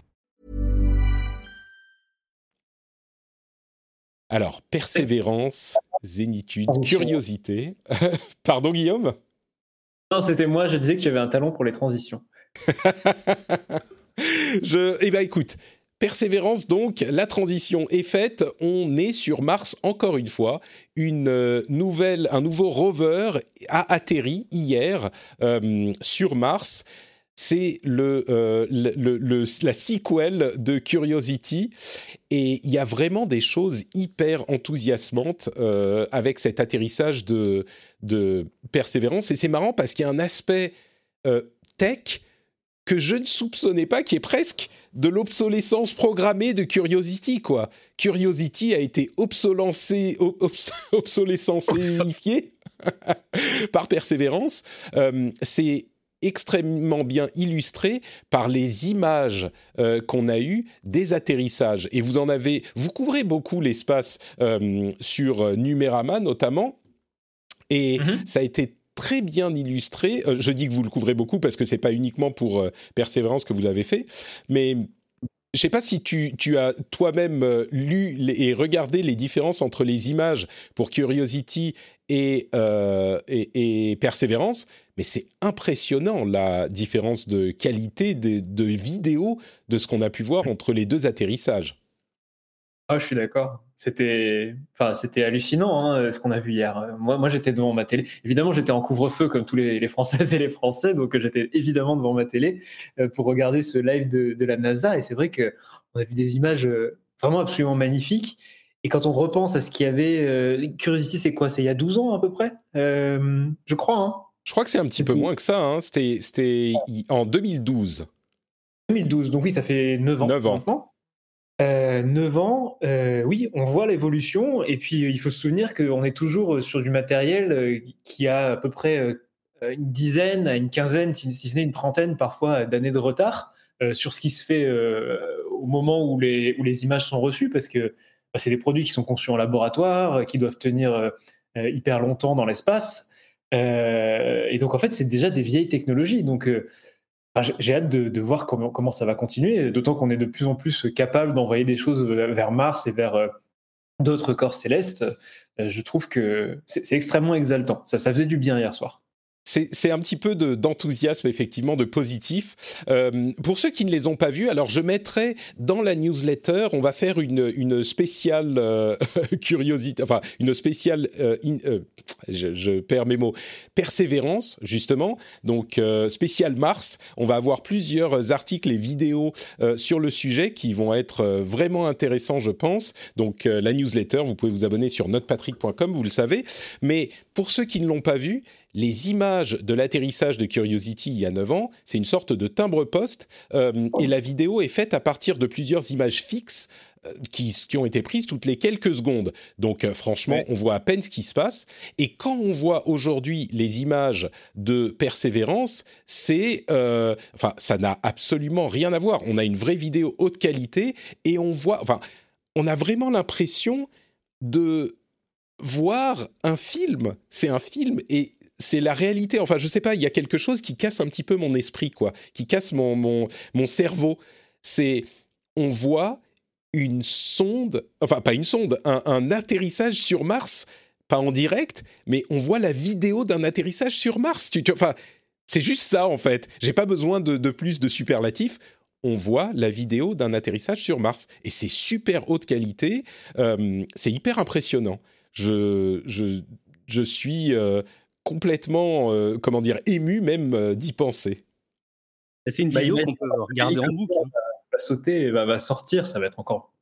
Alors, persévérance, zénitude, curiosité. Pardon, Guillaume ? Non, c'était moi, je disais que j'avais un talent pour les transitions. je, eh bien, écoute... Persévérance, donc, la transition est faite. On est sur Mars encore une fois. Une euh, nouvelle, un nouveau rover a atterri hier euh, sur Mars. C'est le, euh, le, le, le, la sequel de Curiosity. Et il y a vraiment des choses hyper enthousiasmantes euh, avec cet atterrissage de, de Persévérance. Et c'est marrant parce qu'il y a un aspect euh, tech que je ne soupçonnais pas, qui est presque de l'obsolescence programmée de Curiosity, quoi. Curiosity a été obsolescé, obs, obsolescensifié par Persévérance. Euh, c'est extrêmement bien illustré par les images euh, qu'on a eues des atterrissages. Et vous en avez... Vous couvrez beaucoup l'espace euh, sur Numérama, notamment. Et mm-hmm. ça a été très bien illustré. Euh, je dis que vous le couvrez beaucoup parce que c'est pas uniquement pour euh, Persévérance que vous l'avez fait, mais je sais pas si tu, tu as toi-même euh, lu les, et regardé les différences entre les images pour Curiosity et, euh, et, et Persévérance, mais c'est impressionnant la différence de qualité de, de vidéo de ce qu'on a pu voir entre les deux atterrissages. Ah, je suis d'accord. C'était, enfin, c'était hallucinant hein, ce qu'on a vu hier. Moi, moi, j'étais devant ma télé. Évidemment, j'étais en couvre-feu comme tous les, les Françaises et les Français, donc j'étais évidemment devant ma télé euh, pour regarder ce live de, de la NASA. Et c'est vrai que on a vu des images euh, vraiment absolument magnifiques. Et quand on repense à ce qu'il y avait, euh, Curiosity, c'est quoi ? C'est il y a douze ans à peu près, euh, je crois. Hein. Je crois que c'est un petit c'est peu tout. moins que ça. Hein. C'était, c'était en deux mille douze. deux mille douze, donc oui, ça fait neuf ans. neuf ans. Maintenant. Euh, neuf ans, euh, oui, on voit l'évolution, et puis euh, il faut se souvenir qu'on est toujours sur du matériel euh, qui a à peu près euh, une dizaine à une quinzaine, si, si ce n'est une trentaine parfois d'années de retard euh, sur ce qui se fait euh, au moment où les, où les images sont reçues, parce que bah, c'est des produits qui sont conçus en laboratoire, euh, qui doivent tenir euh, hyper longtemps dans l'espace, euh, et donc en fait c'est déjà des vieilles technologies, donc euh, j'ai hâte de, de voir comment, comment ça va continuer, d'autant qu'on est de plus en plus capable d'envoyer des choses vers Mars et vers euh, d'autres corps célestes. Euh, je trouve que c'est, c'est extrêmement exaltant. Ça, ça faisait du bien hier soir. C'est, c'est un petit peu de, d'enthousiasme, effectivement, de positif. Euh, pour ceux qui ne les ont pas vus, alors je mettrai dans la newsletter, on va faire une, une spéciale euh, curiosité, enfin une spéciale, euh, in, euh, je, je perds mes mots, Persévérance, justement, donc euh, spéciale Mars. On va avoir plusieurs articles et vidéos euh, sur le sujet qui vont être euh, vraiment intéressants, je pense. Donc euh, la newsletter, vous pouvez vous abonner sur notepatrick point com, vous le savez. Mais pour ceux qui ne l'ont pas vu, les images de l'atterrissage de Curiosity il y a neuf ans, c'est une sorte de timbre-poste euh, et la vidéo est faite à partir de plusieurs images fixes euh, qui, qui ont été prises toutes les quelques secondes. Donc euh, franchement, ouais. on voit à peine ce qui se passe. Et quand on voit aujourd'hui les images de Persévérance, c'est, euh, enfin, ça n'a absolument rien à voir. On a une vraie vidéo haute qualité et on voit, enfin, on a vraiment l'impression de voir un film. C'est un film et c'est la réalité. Enfin, je sais pas, il y a quelque chose qui casse un petit peu mon esprit, quoi, qui casse mon, mon, mon cerveau. C'est, on voit une sonde, enfin, pas une sonde, un, un atterrissage sur Mars, pas en direct, mais on voit la vidéo d'un atterrissage sur Mars. Tu, tu, enfin, c'est juste ça, en fait. J'ai pas besoin de, de plus de superlatifs. On voit la vidéo d'un atterrissage sur Mars. Et c'est super haute qualité. Euh, c'est hyper impressionnant. Je, je, je suis... Euh, complètement, euh, comment dire, ému même euh, d'y penser. C'est une vidéo bah, qu'on peut regarder en boucle. Va, va sauter, va, va sortir, ça va être encore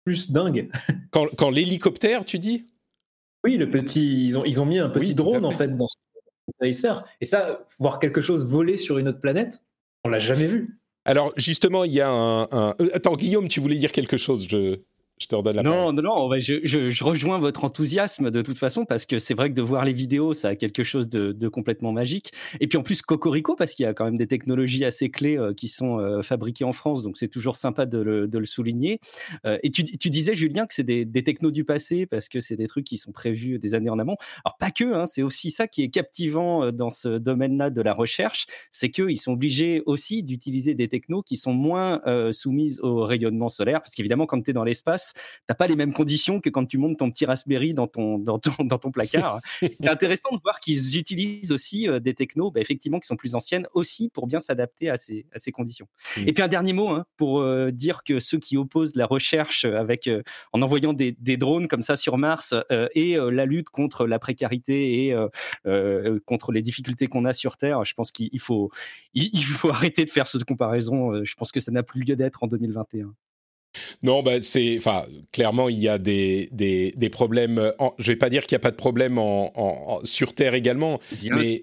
plus dingue. Quand, quand l'hélicoptère, tu dis ? Oui, le petit, ils ont, ils ont mis un petit Oui, tout à drone en fait. fait dans ce Racer. Et ça, voir quelque chose voler sur une autre planète, on l'a jamais vu. Alors justement, il y a un, un... Euh, attends, Guillaume, tu voulais dire quelque chose, je... Je te redonne la non, parole. non, non, ouais, je, je, je rejoins votre enthousiasme de toute façon, parce que c'est vrai que de voir les vidéos, ça a quelque chose de, de complètement magique. Et puis en plus, Cocorico, parce qu'il y a quand même des technologies assez clés euh, qui sont euh, fabriquées en France, donc c'est toujours sympa de le, de le souligner. Euh, et tu, tu disais, Julien, que c'est des, des technos du passé, parce que c'est des trucs qui sont prévus des années en amont. Alors pas que, hein, c'est aussi ça qui est captivant dans ce domaine-là de la recherche, c'est qu'ils sont obligés aussi d'utiliser des technos qui sont moins euh, soumises au rayonnement solaire, parce qu'évidemment, quand tu es dans l'espace, t'as pas les mêmes conditions que quand tu montes ton petit Raspberry dans ton, dans ton, dans ton placard. C'est intéressant de voir qu'ils utilisent aussi euh, des technos, bah, effectivement, qui sont plus anciennes aussi pour bien s'adapter à ces, à ces conditions. Mmh. Et puis un dernier mot, hein, pour euh, dire que ceux qui opposent la recherche avec, euh, en envoyant des, des drones comme ça sur Mars euh, et euh, la lutte contre la précarité et euh, euh, contre les difficultés qu'on a sur Terre, je pense qu'il faut, il, il faut arrêter de faire cette comparaison. Je pense que ça n'a plus lieu d'être en deux mille vingt et un. Non, bah c'est, enfin, clairement, il y a des, des, des problèmes. En, je ne vais pas dire qu'il n'y a pas de problème en, en, en, sur Terre également, Bien mais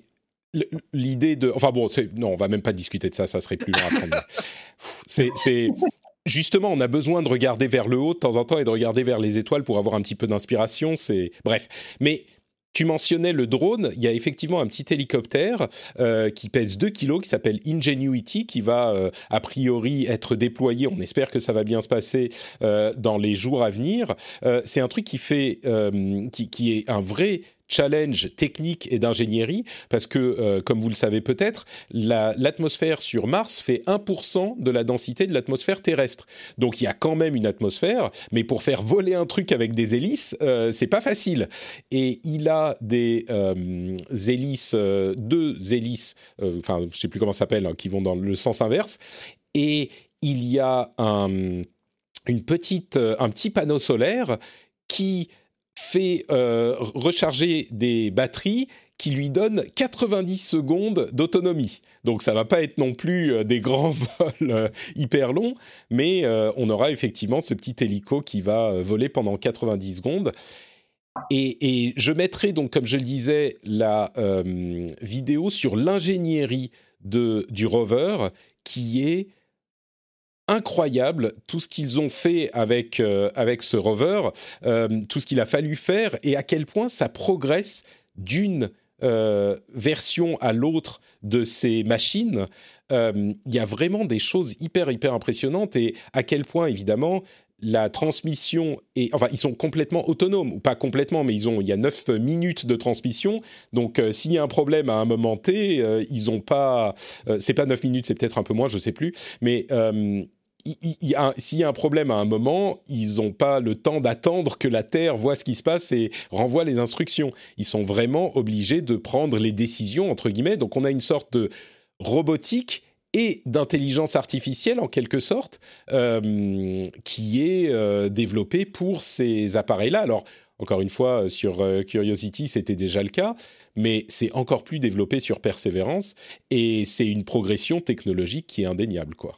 l'idée de. Enfin bon, c'est, non, on ne va même pas discuter de ça, ça serait plus long à prendre. c'est, c'est, justement, on a besoin de regarder vers le haut de temps en temps et de regarder vers les étoiles pour avoir un petit peu d'inspiration. C'est, bref. Mais. Tu mentionnais le drone, il y a effectivement un petit hélicoptère euh, qui pèse deux kilos, qui s'appelle Ingenuity, qui va euh, a priori être déployé, on espère que ça va bien se passer euh, dans les jours à venir. Euh, c'est un truc qui, fait, euh, qui, qui est un vrai challenge technique et d'ingénierie, parce que, euh, comme vous le savez peut-être, la, l'atmosphère sur Mars fait un pour cent de la densité de l'atmosphère terrestre. Donc il y a quand même une atmosphère, mais pour faire voler un truc avec des hélices, euh, c'est pas facile. Et il a des euh, hélices, euh, deux hélices, euh, enfin je sais plus comment ça s'appelle, hein, qui vont dans le sens inverse, et il y a un, une petite, un petit panneau solaire qui fait euh, recharger des batteries qui lui donnent quatre-vingt-dix secondes d'autonomie. Donc ça va pas être non plus euh, des grands vols euh, hyper longs, mais euh, on aura effectivement ce petit hélico qui va euh, voler pendant quatre-vingt-dix secondes. Et, et je mettrai donc, comme je le disais, la euh, vidéo sur l'ingénierie de, du rover qui est incroyable, tout ce qu'ils ont fait avec, euh, avec ce rover, euh, tout ce qu'il a fallu faire et à quel point ça progresse d'une euh, version à l'autre de ces machines. Euh, il y a vraiment des choses hyper, hyper impressionnantes et à quel point, évidemment, la transmission est... Enfin, ils sont complètement autonomes, ou pas complètement, mais ils ont, il y a neuf minutes de transmission. Donc, euh, s'il y a un problème à un moment T, euh, ils n'ont pas... Euh, c'est pas neuf minutes, c'est peut-être un peu moins, je ne sais plus. Mais euh, il, il, il y a, s'il y a un problème à un moment, ils n'ont pas le temps d'attendre que la Terre voit ce qui se passe et renvoie les instructions. Ils sont vraiment obligés de prendre les décisions, entre guillemets. Donc, on a une sorte de robotique et d'intelligence artificielle, en quelque sorte, euh, qui est euh, développée pour ces appareils-là. Alors, encore une fois, sur euh, Curiosity, c'était déjà le cas, mais c'est encore plus développé sur Perseverance, et c'est une progression technologique qui est indéniable, quoi.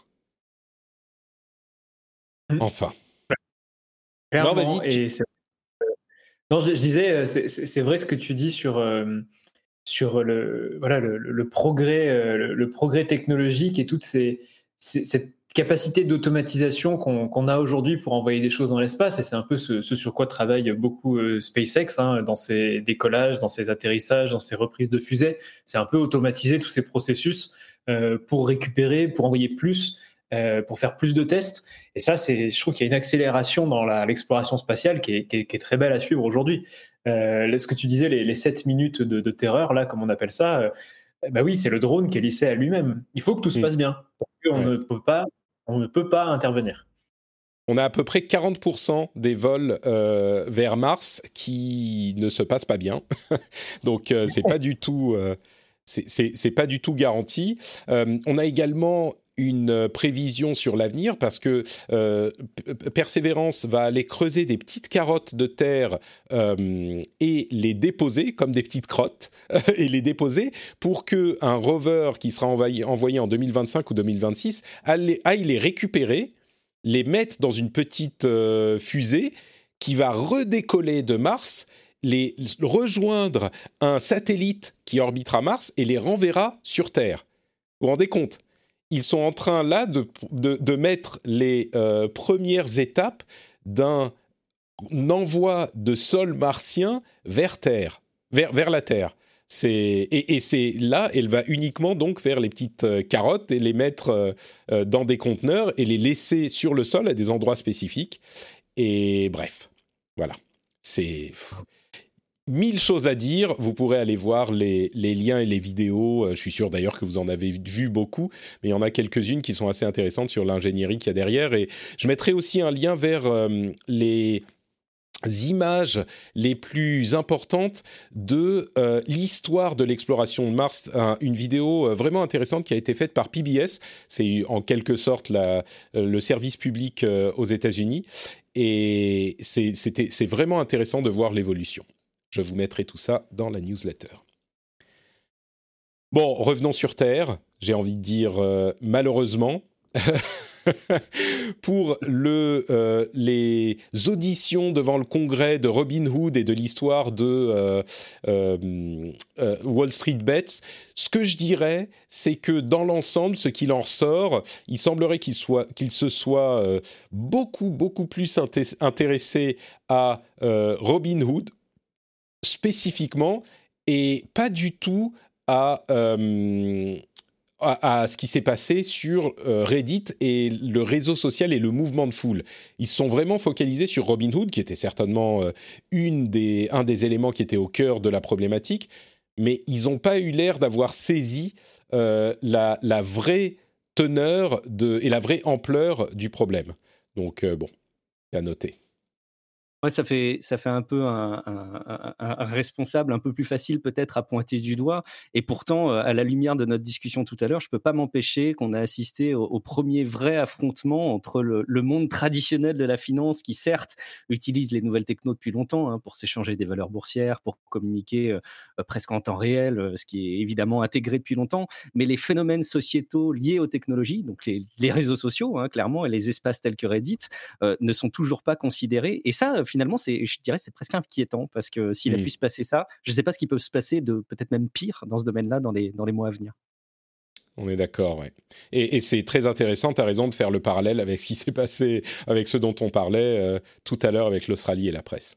Enfin. Clairement, non, vas-y. Tu... Et c'est... Non, je, je disais, c'est, c'est, c'est vrai ce que tu dis sur... Euh... sur le, voilà, le, le, progrès, le, le progrès technologique et toute ces, ces, cette capacité d'automatisation qu'on, qu'on a aujourd'hui pour envoyer des choses dans l'espace. Et c'est un peu ce, ce sur quoi travaille beaucoup euh, SpaceX, hein, dans ses décollages, dans ses atterrissages, dans ses reprises de fusées. C'est un peu automatiser tous ces processus euh, pour récupérer, pour envoyer plus, euh, pour faire plus de tests. Et ça, c'est, je trouve qu'il y a une accélération dans la, l'exploration spatiale qui est, qui, est, qui est très belle à suivre aujourd'hui. Euh, ce que tu disais, les, les sept minutes de, de terreur, là, comme on appelle ça, euh, bah oui, c'est le drone qui est lissé à lui-même. Il faut que tout se passe bien. Parce qu'on ouais. ne peut pas, on ne peut pas intervenir. On a à peu près quarante pour cent des vols euh, vers Mars qui ne se passent pas bien. Donc, euh, c'est pas du tout, euh, c'est, c'est, c'est pas du tout garanti. Euh, on a également une prévision sur l'avenir parce que euh, Perseverance va aller creuser des petites carottes de terre euh, et les déposer comme des petites crottes et les déposer pour que un rover qui sera envoyé, envoyé en deux mille vingt-cinq ou deux mille vingt-six aille, aille les récupérer, les mettre dans une petite euh, fusée qui va redécoller de Mars, les rejoindre un satellite qui orbitera Mars et les renverra sur Terre. Vous vous rendez compte ? Ils sont en train là de, de, de mettre les euh, premières étapes d'un envoi de sol martien vers Terre, vers, vers la Terre. C'est, et, et c'est là, elle va uniquement donc faire les petites euh, carottes et les mettre euh, euh, dans des conteneurs et les laisser sur le sol à des endroits spécifiques. Et bref, voilà. C'est mille choses à dire. Vous pourrez aller voir les, les liens et les vidéos. Je suis sûr d'ailleurs que vous en avez vu beaucoup, mais il y en a quelques-unes qui sont assez intéressantes sur l'ingénierie qu'il y a derrière. Et je mettrai aussi un lien vers euh, les images les plus importantes de euh, l'histoire de l'exploration de Mars, un, une vidéo vraiment intéressante qui a été faite par P B S, c'est en quelque sorte la, le service public euh, aux États-Unis, et c'est, c'était, c'est vraiment intéressant de voir l'évolution. Je vous mettrai tout ça dans la newsletter. Bon, revenons sur Terre, j'ai envie de dire euh, malheureusement. Pour le, euh, les auditions devant le congrès de Robinhood et de l'histoire de euh, euh, euh, Wall Street Bets, ce que je dirais, c'est que dans l'ensemble, ce qu'il en ressort, il semblerait qu'il, soit, qu'il se soit euh, beaucoup, beaucoup plus inté- intéressé à euh, Robinhood spécifiquement et pas du tout à... Euh, À, à ce qui s'est passé sur euh, Reddit et le réseau social et le mouvement de foule. Ils se sont vraiment focalisés sur Robinhood, qui était certainement euh, une des, un des éléments qui était au cœur de la problématique, mais ils n'ont pas eu l'air d'avoir saisi euh, la, la vraie teneur de, et la vraie ampleur du problème. Donc, euh, bon, c'est à noter. Ouais, ça fait, ça fait un peu un, un, un, un responsable un peu plus facile peut-être à pointer du doigt. Et pourtant, à la lumière de notre discussion tout à l'heure, je ne peux pas m'empêcher qu'on a assisté au, au premier vrai affrontement entre le, le monde traditionnel de la finance qui, certes, utilise les nouvelles technos depuis longtemps hein, pour s'échanger des valeurs boursières, pour communiquer euh, presque en temps réel, ce qui est évidemment intégré depuis longtemps, mais les phénomènes sociétaux liés aux technologies, donc les, les réseaux sociaux, hein, clairement, et les espaces tels que Reddit, euh, ne sont toujours pas considérés. Et ça, finalement, c'est, je dirais, c'est presque inquiétant parce que s'il a mmh. pu se passer ça, je ne sais pas ce qui peut se passer de peut-être même pire dans ce domaine-là dans les, dans les mois à venir. On est d'accord, ouais. Et, et c'est très intéressant, tu as raison de faire le parallèle avec ce qui s'est passé, avec ce dont on parlait euh, tout à l'heure avec l'Australie et la presse.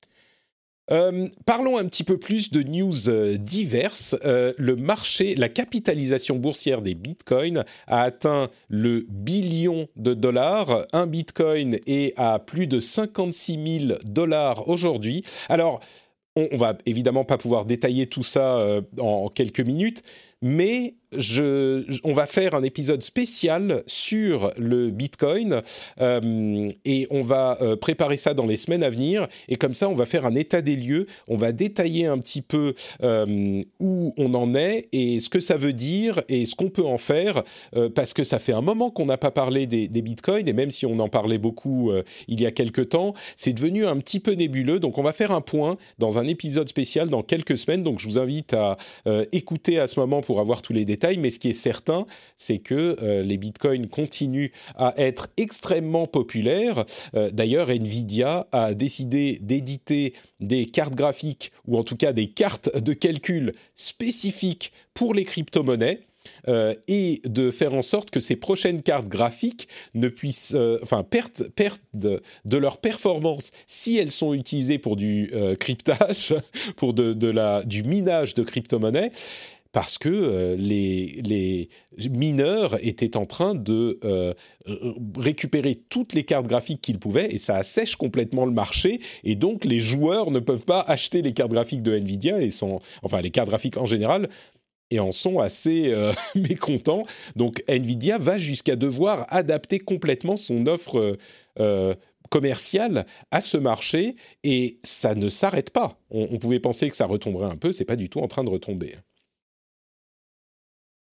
Euh, parlons un petit peu plus de news euh, diverses. Euh, le marché, la capitalisation boursière des bitcoins a atteint le billion de dollars. Un bitcoin est à plus de cinquante-six mille dollars aujourd'hui. Alors, on, on va évidemment pas pouvoir détailler tout ça euh, en, en quelques minutes, mais je, je, on va faire un épisode spécial sur le Bitcoin euh, et on va euh, préparer ça dans les semaines à venir. Et comme ça, on va faire un état des lieux. On va détailler un petit peu euh, où on en est et ce que ça veut dire et ce qu'on peut en faire euh, parce que ça fait un moment qu'on n'a pas parlé des, des Bitcoins et même si on en parlait beaucoup euh, il y a quelques temps, c'est devenu un petit peu nébuleux. Donc, on va faire un point dans un épisode spécial dans quelques semaines. Donc, je vous invite à euh, écouter à ce moment pour avoir tous les détails. Mais ce qui est certain, c'est que euh, les bitcoins continuent à être extrêmement populaires. Euh, d'ailleurs, Nvidia a décidé d'éditer des cartes graphiques, ou en tout cas des cartes de calcul spécifiques pour les crypto-monnaies. Euh, et de faire en sorte que ces prochaines cartes graphiques ne puissent, euh, enfin, perdent, perdent de, de leur performance si elles sont utilisées pour du euh, cryptage, pour de, de la, du minage de crypto-monnaies. Parce que euh, les, les mineurs étaient en train de euh, récupérer toutes les cartes graphiques qu'ils pouvaient et ça assèche complètement le marché et donc les joueurs ne peuvent pas acheter les cartes graphiques de Nvidia et sont, enfin les cartes graphiques en général et en sont assez euh, mécontents. Donc Nvidia va jusqu'à devoir adapter complètement son offre euh, commerciale à ce marché et ça ne s'arrête pas. On, on pouvait penser que ça retomberait un peu, c'est pas du tout en train de retomber.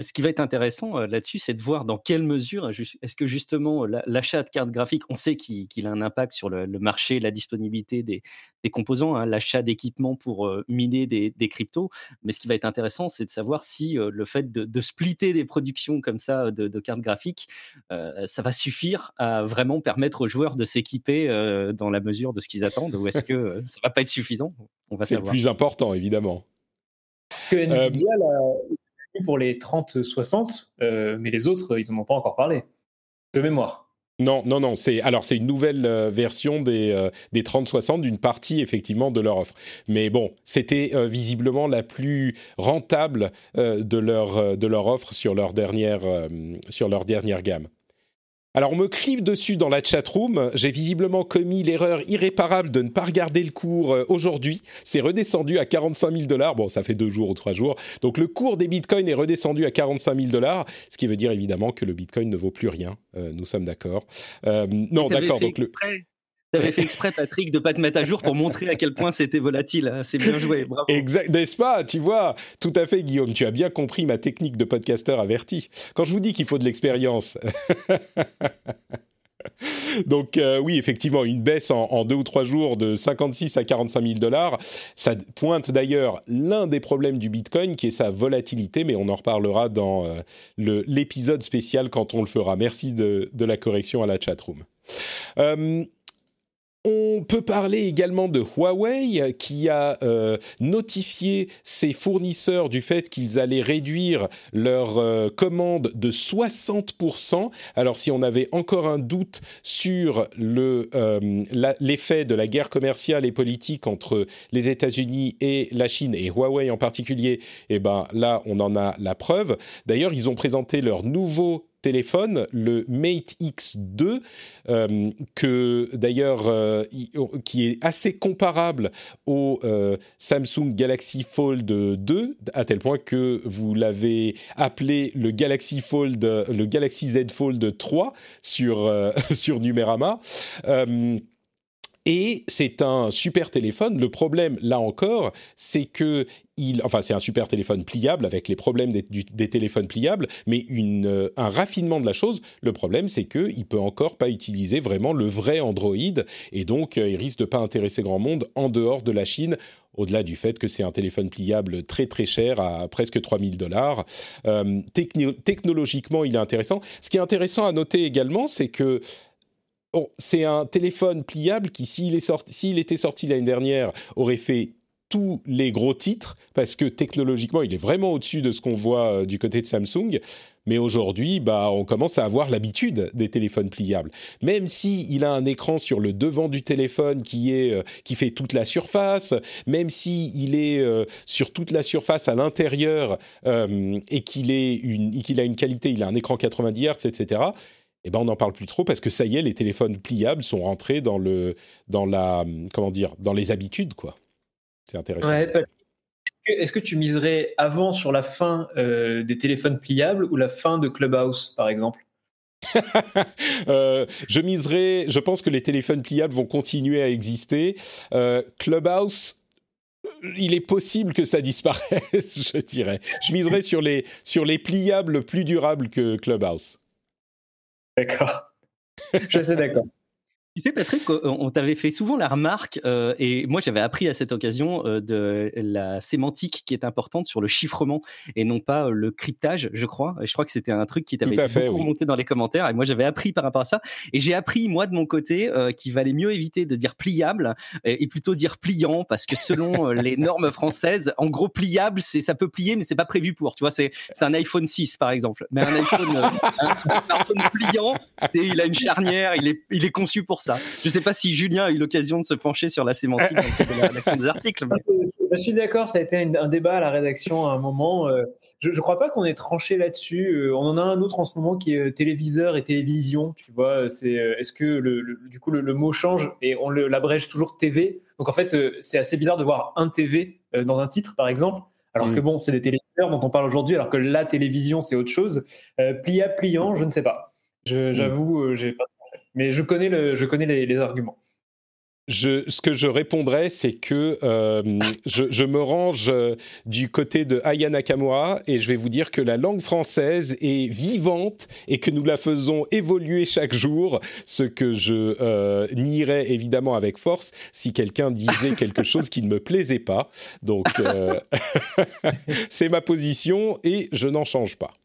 Ce qui va être intéressant euh, là-dessus, c'est de voir dans quelle mesure, est-ce que justement la- l'achat de cartes graphiques, on sait qu'il, qu'il a un impact sur le, le marché, la disponibilité des, des composants, hein, l'achat d'équipements pour euh, miner des, des cryptos. Mais ce qui va être intéressant, c'est de savoir si euh, le fait de, de splitter des productions comme ça de, de cartes graphiques, euh, ça va suffire à vraiment permettre aux joueurs de s'équiper euh, dans la mesure de ce qu'ils attendent, ou est-ce que euh, ça va pas être suffisant? On va C'est le savoir. plus important, évidemment. Que Euh, Nvidia l'a pour les trente soixante, euh, mais les autres, ils n'en ont pas encore parlé. De mémoire. Non, non, non. C'est alors c'est une nouvelle euh, version des euh, des trente soixante d'une partie effectivement de leur offre. Mais bon, c'était euh, visiblement la plus rentable euh, de leur euh, de leur offre sur leur dernière euh, sur leur dernière gamme. Alors, on me crie dessus dans la chatroom. J'ai visiblement commis l'erreur irréparable de ne pas regarder le cours euh, aujourd'hui. C'est redescendu à quarante-cinq mille dollars. Bon, ça fait deux jours ou trois jours. Donc, le cours des bitcoins est redescendu à quarante-cinq mille dollars, ce qui veut dire évidemment que le bitcoin ne vaut plus rien. Euh, nous sommes d'accord. Euh, non, d'accord. Donc, le... Tu avais fait exprès, Patrick, de ne pas te mettre à jour pour montrer à quel point c'était volatile. C'est bien joué, bravo. Exact, n'est-ce pas? Tu vois, tout à fait, Guillaume. Tu as bien compris ma technique de podcasteur averti. Quand je vous dis qu'il faut de l'expérience. Donc euh, oui, effectivement, une baisse en, en deux ou trois jours de cinquante-six à quarante-cinq mille dollars. Ça pointe d'ailleurs l'un des problèmes du Bitcoin, qui est sa volatilité, mais on en reparlera dans euh, le, l'épisode spécial quand on le fera. Merci de, de la correction à la chatroom. Euh, On peut parler également de Huawei qui a euh, notifié ses fournisseurs du fait qu'ils allaient réduire leurs euh, commandes de soixante pour cent. Alors si on avait encore un doute sur le, euh, la, l'effet de la guerre commerciale et politique entre les États-Unis et la Chine, et Huawei en particulier, eh ben, là on en a la preuve. D'ailleurs, ils ont présenté leur nouveau téléphone, le Mate X deux, euh, que d'ailleurs euh, qui est assez comparable au euh, Samsung Galaxy Fold deux, à tel point que vous l'avez appelé le Galaxy Fold, le Galaxy Z Fold trois sur euh, sur Numérama. Euh, Et c'est un super téléphone. Le problème, là encore, c'est que il, enfin, c'est un super téléphone pliable avec les problèmes des, du, des téléphones pliables, mais une, euh, un raffinement de la chose. Le problème, c'est qu'il peut encore pas utiliser vraiment le vrai Android, et donc euh, il risque de pas intéresser grand monde en dehors de la Chine. Au-delà du fait que c'est un téléphone pliable très très cher à presque trois mille dollars. Euh, techni- technologiquement, il est intéressant. Ce qui est intéressant à noter également, c'est que Bon, c'est un téléphone pliable qui, s'il, est sorti, s'il était sorti l'année dernière, aurait fait tous les gros titres, parce que technologiquement, il est vraiment au-dessus de ce qu'on voit euh, du côté de Samsung. Mais aujourd'hui, bah, on commence à avoir l'habitude des téléphones pliables. Même s'il a un écran sur le devant du téléphone qui, est, euh, qui fait toute la surface, même s'il est euh, sur toute la surface à l'intérieur euh, et qu'il, est une, qu'il a une qualité, il a un écran quatre-vingt-dix hertz, et cetera, eh ben on n'en parle plus trop parce que ça y est, les téléphones pliables sont rentrés dans le, dans la, comment dire, dans les habitudes, quoi. C'est intéressant. Ouais, est-ce, que, est-ce que tu miserais avant sur la fin euh, des téléphones pliables ou la fin de Clubhouse, par exemple? euh, je miserais, je pense que les téléphones pliables vont continuer à exister. Euh, Clubhouse, il est possible que ça disparaisse, je dirais. Je miserais sur les, sur les pliables plus durables que Clubhouse. D'accord. Je suis d'accord. Tu sais, Patrick, on t'avait fait souvent la remarque, euh, et moi j'avais appris à cette occasion euh, de la sémantique qui est importante sur le chiffrement et non pas euh, le cryptage, je crois. Et je crois que c'était un truc qui t'avait beaucoup fait, oui. remonté dans les commentaires, et moi j'avais appris par rapport à ça. Et j'ai appris, moi de mon côté, euh, qu'il valait mieux éviter de dire pliable et, et plutôt dire pliant, parce que selon euh, les normes françaises, en gros, pliable, c'est, ça peut plier, mais c'est pas prévu pour. Tu vois, c'est, c'est un iPhone six par exemple. Mais un iPhone, euh, un, un smartphone pliant, il a une charnière, il est, il est conçu pour ça. Je ne sais pas si Julien a eu l'occasion de se pencher sur la sémantique de la rédaction des articles. Mais... Je suis d'accord, ça a été un débat à la rédaction à un moment. Je ne crois pas qu'on ait tranché là-dessus. On en a un autre en ce moment qui est téléviseur et télévision. Tu vois, c'est, est-ce que le, le, du coup le, le mot change et on le, l'abrège toujours T V. Donc en fait, c'est assez bizarre de voir un T V dans un titre, par exemple. Alors mmh. que bon, c'est des téléviseurs dont on parle aujourd'hui, alors que la télévision, c'est autre chose. Euh, pliable, pliant, je ne sais pas. Je, j'avoue, mmh. j'ai pas. Mais je connais, le, je connais les, les arguments. Je, ce que je répondrais, c'est que euh, je, je me range euh, du côté de Aya Nakamura et je vais vous dire que la langue française est vivante et que nous la faisons évoluer chaque jour, ce que je euh, nierais évidemment avec force si quelqu'un disait quelque chose qui ne me plaisait pas. Donc, euh, c'est ma position et je n'en change pas.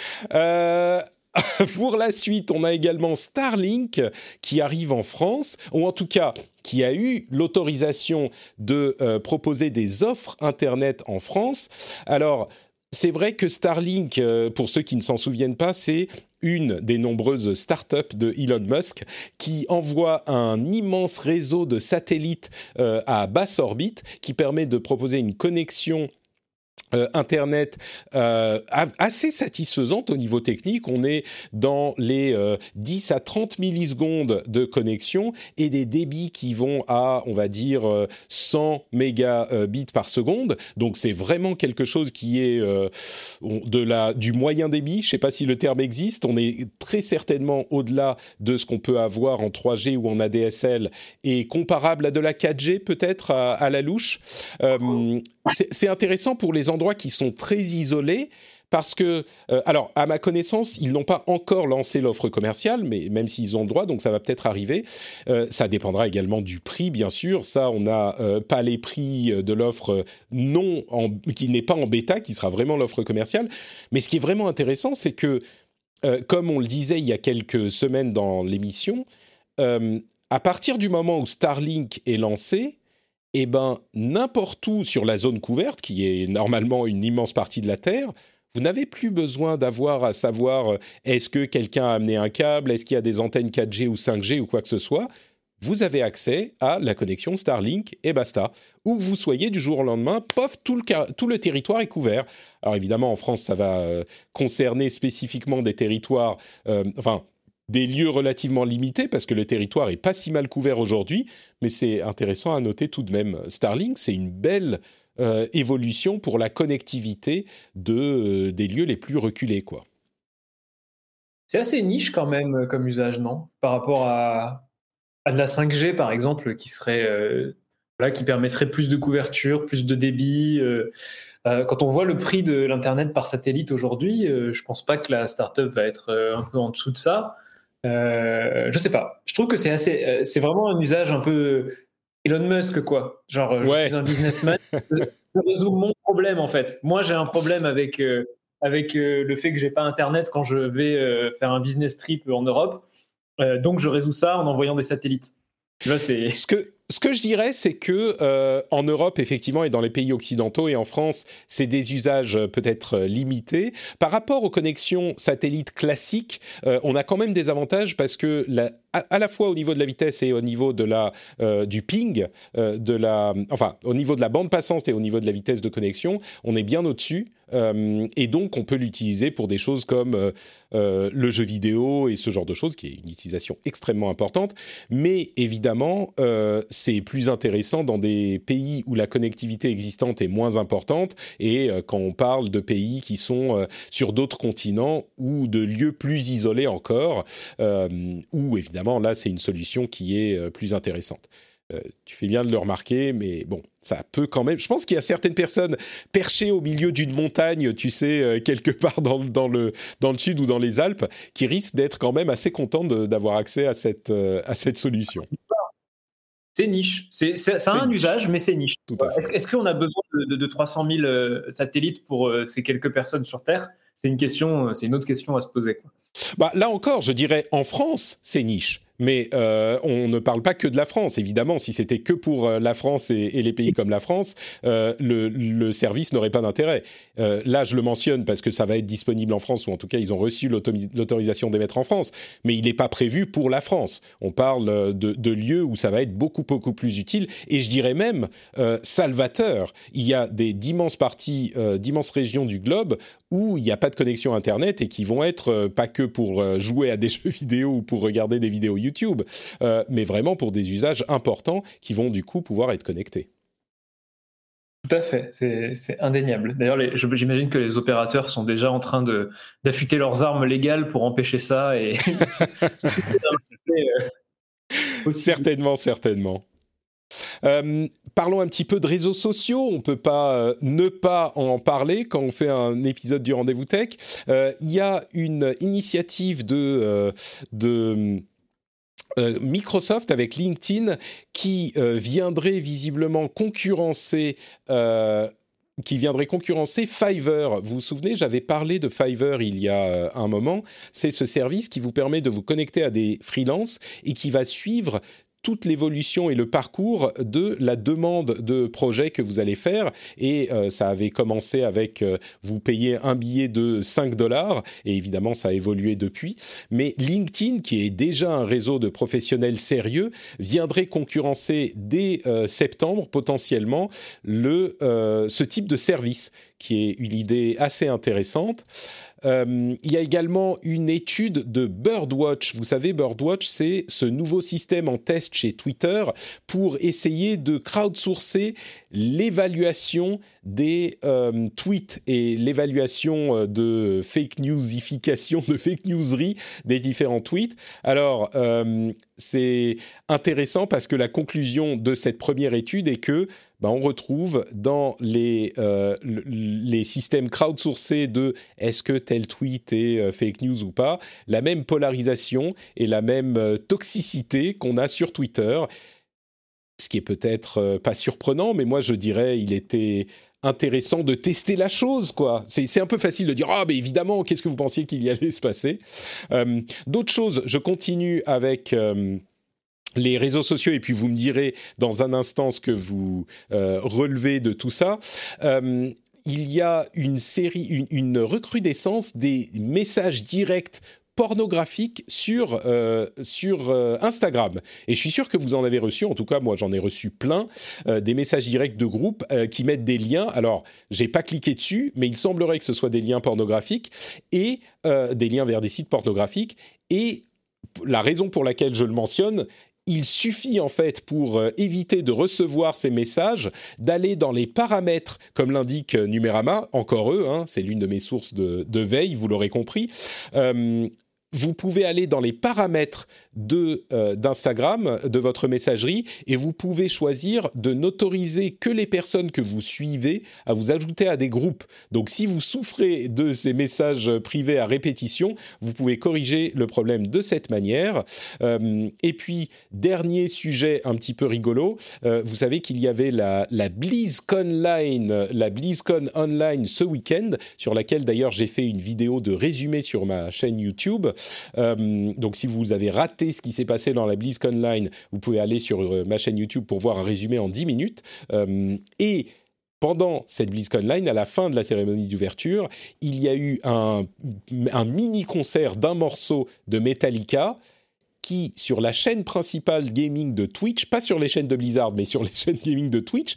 Euh... Pour la suite, on a également Starlink qui arrive en France, ou en tout cas qui a eu l'autorisation de euh, proposer des offres Internet en France. Alors, c'est vrai que Starlink, euh, pour ceux qui ne s'en souviennent pas, c'est une des nombreuses startups de Elon Musk qui envoie un immense réseau de satellites euh, à basse orbite qui permet de proposer une connexion Euh, Internet euh, assez satisfaisante au niveau technique. On est dans les euh, dix à trente millisecondes de connexion et des débits qui vont à, on va dire, euh, cent mégabits par seconde. Donc, c'est vraiment quelque chose qui est euh, de la, du moyen débit. Je ne sais pas si le terme existe. On est très certainement au-delà de ce qu'on peut avoir en trois G ou en A D S L et comparable à de la quatre G peut-être à, à la louche. Euh, c'est, c'est intéressant pour les endroits qui sont très isolés parce que, euh, alors, à ma connaissance, ils n'ont pas encore lancé l'offre commerciale, mais même s'ils ont le droit, donc ça va peut-être arriver. Euh, ça dépendra également du prix, bien sûr. Ça, on n'a euh, pas les prix de l'offre non en, qui n'est pas en bêta, qui sera vraiment l'offre commerciale. Mais ce qui est vraiment intéressant, c'est que, euh, comme on le disait il y a quelques semaines dans l'émission, euh, à partir du moment où Starlink est lancé, eh ben, n'importe où sur la zone couverte, qui est normalement une immense partie de la Terre, vous n'avez plus besoin d'avoir à savoir est-ce que quelqu'un a amené un câble, est-ce qu'il y a des antennes quatre G ou cinq G ou quoi que ce soit. Vous avez accès à la connexion Starlink et basta. Où que vous soyez du jour au lendemain, pof, tout le, tout le territoire est couvert. Alors évidemment, en France, ça va euh, concerner spécifiquement des territoires, euh, enfin, des lieux relativement limités, parce que le territoire est pas si mal couvert aujourd'hui, mais c'est intéressant à noter tout de même. Starlink, c'est une belle euh, évolution pour la connectivité de, euh, des lieux les plus reculés, quoi. C'est assez niche quand même comme usage, non ? Par rapport à, à de la cinq G, par exemple, qui serait euh, là, qui permettrait plus de couverture, plus de débit. Euh, euh, quand on voit le prix de l'internet par satellite aujourd'hui, euh, je pense pas que la startup va être euh, un peu en dessous de ça. Euh, je sais pas. Je trouve que c'est assez, euh, c'est vraiment un usage un peu Elon Musk, quoi. Genre, ouais. Je suis un businessman, je résous mon problème en fait. Moi, j'ai un problème avec euh, avec euh, le fait que j'ai pas internet quand je vais euh, faire un business trip en Europe. Euh, donc, je résous ça en envoyant des satellites. Là, c'est ce que ce que je dirais, c'est que euh, en Europe, effectivement, et dans les pays occidentaux et en France, c'est des usages euh, peut-être euh, limités. Par rapport aux connexions satellites classiques, euh, on a quand même des avantages parce que la, à, à la fois au niveau de la vitesse et au niveau de la euh, du ping, euh, de la, enfin au niveau de la bande passante et au niveau de la vitesse de connexion, on est bien au-dessus. Euh, et donc, on peut l'utiliser pour des choses comme euh, euh, le jeu vidéo et ce genre de choses, qui est une utilisation extrêmement importante. Mais évidemment, euh, c'est plus intéressant dans des pays où la connectivité existante est moins importante et euh, quand on parle de pays qui sont euh, sur d'autres continents ou de lieux plus isolés encore, euh, où évidemment, là, c'est une solution qui est euh, plus intéressante. Euh, tu fais bien de le remarquer, mais bon, ça peut quand même... Je pense qu'il y a certaines personnes perchées au milieu d'une montagne, tu sais, euh, quelque part dans, dans, le, dans le sud ou dans les Alpes, qui risquent d'être quand même assez contents de, d'avoir accès à cette, euh, à cette solution. C'est niche. C'est, c'est, ça a un niche. Usage, mais c'est niche. Est-ce, est-ce qu'on a besoin de, de, de trois cent mille euh, satellites pour euh, ces quelques personnes sur Terre ? C'est une question, c'est une autre question à se poser, quoi. Bah, là encore, je dirais, en France, c'est niche. Mais euh, on ne parle pas que de la France, évidemment. Si c'était que pour euh, la France et, et les pays comme la France, euh, le, le service n'aurait pas d'intérêt. Euh, là, je le mentionne parce que ça va être disponible en France, ou en tout cas, ils ont reçu l'autorisation d'émettre en France. Mais il n'est pas prévu pour la France. On parle de, de lieux où ça va être beaucoup, beaucoup plus utile. Et je dirais même euh, salvateur. Il y a des, d'immenses parties, euh, d'immenses régions du globe où il n'y a pas de connexion Internet et qui vont être euh, pas que pour euh, jouer à des jeux vidéo ou pour regarder des vidéos YouTube. YouTube, euh, mais vraiment pour des usages importants qui vont du coup pouvoir être connectés. Tout à fait, c'est, c'est indéniable. D'ailleurs, les, je, j'imagine que les opérateurs sont déjà en train de, d'affûter leurs armes légales pour empêcher ça. Et certainement, certainement. Euh, parlons un petit peu de réseaux sociaux. On ne peut pas euh, ne pas en parler quand on fait un épisode du Rendez-vous Tech. Euh, il y a une initiative de... Euh, de Euh, Microsoft avec LinkedIn qui euh, viendrait visiblement concurrencer euh, qui viendrait concurrencer Fiverr. Vous vous souvenez, j'avais parlé de Fiverr il y a euh, un moment. C'est ce service qui vous permet de vous connecter à des freelances et qui va suivre toute l'évolution et le parcours de la demande de projet que vous allez faire. Et euh, ça avait commencé avec euh, vous payez un billet de cinq dollars, et évidemment ça a évolué depuis. Mais LinkedIn, qui est déjà un réseau de professionnels sérieux, viendrait concurrencer dès euh, septembre potentiellement le, euh, ce type de service, qui est une idée assez intéressante. Euh, il y a également une étude de Birdwatch. Vous savez, Birdwatch, c'est ce nouveau système en test chez Twitter pour essayer de crowdsourcer l'évaluation des euh, tweets et l'évaluation de fake newsification, de fake newserie des différents tweets. Alors, euh, c'est intéressant parce que la conclusion de cette première étude est que ben, on retrouve dans les, euh, les systèmes crowdsourcés de est-ce que tel tweet est euh, fake news ou pas, la même polarisation et la même euh, toxicité qu'on a sur Twitter, ce qui est peut-être euh, pas surprenant, mais moi je dirais il était intéressant de tester la chose, quoi. C'est, c'est un peu facile de dire « Ah, mais évidemment, qu'est-ce que vous pensiez qu'il y allait se passer ?» euh, D'autres choses, je continue avec... Euh, les réseaux sociaux, et puis vous me direz dans un instant ce que vous euh, relevez de tout ça. Euh, il y a une série, une, une recrudescence des messages directs pornographiques sur, euh, sur euh, Instagram. Et je suis sûr que vous en avez reçu, en tout cas moi j'en ai reçu plein, euh, des messages directs de groupe euh, qui mettent des liens. Alors, j'ai pas cliqué dessus, mais il semblerait que ce soit des liens pornographiques et euh, des liens vers des sites pornographiques. Et la raison pour laquelle je le mentionne, il suffit en fait pour euh, éviter de recevoir ces messages d'aller dans les paramètres, comme l'indique Numérama, encore eux, hein, c'est l'une de mes sources de, de veille, vous l'aurez compris. Euh, vous pouvez aller dans les paramètres de, euh, d'Instagram, de votre messagerie, et vous pouvez choisir de n'autoriser que les personnes que vous suivez à vous ajouter à des groupes. Donc si vous souffrez de ces messages privés à répétition, vous pouvez corriger le problème de cette manière. Euh, et puis, dernier sujet un petit peu rigolo, euh, vous savez qu'il y avait la, la BlizzConline, la BlizzCon Online ce week-end, sur laquelle d'ailleurs j'ai fait une vidéo de résumé sur ma chaîne YouTube. Euh, donc si vous avez raté ce qui s'est passé dans la BlizzConline, vous pouvez aller sur euh, ma chaîne YouTube pour voir un résumé en dix minutes. Euh, et pendant cette BlizzConline, à la fin de la cérémonie d'ouverture, il y a eu un, un mini-concert d'un morceau de Metallica qui, sur la chaîne principale gaming de Twitch, pas sur les chaînes de Blizzard, mais sur les chaînes gaming de Twitch,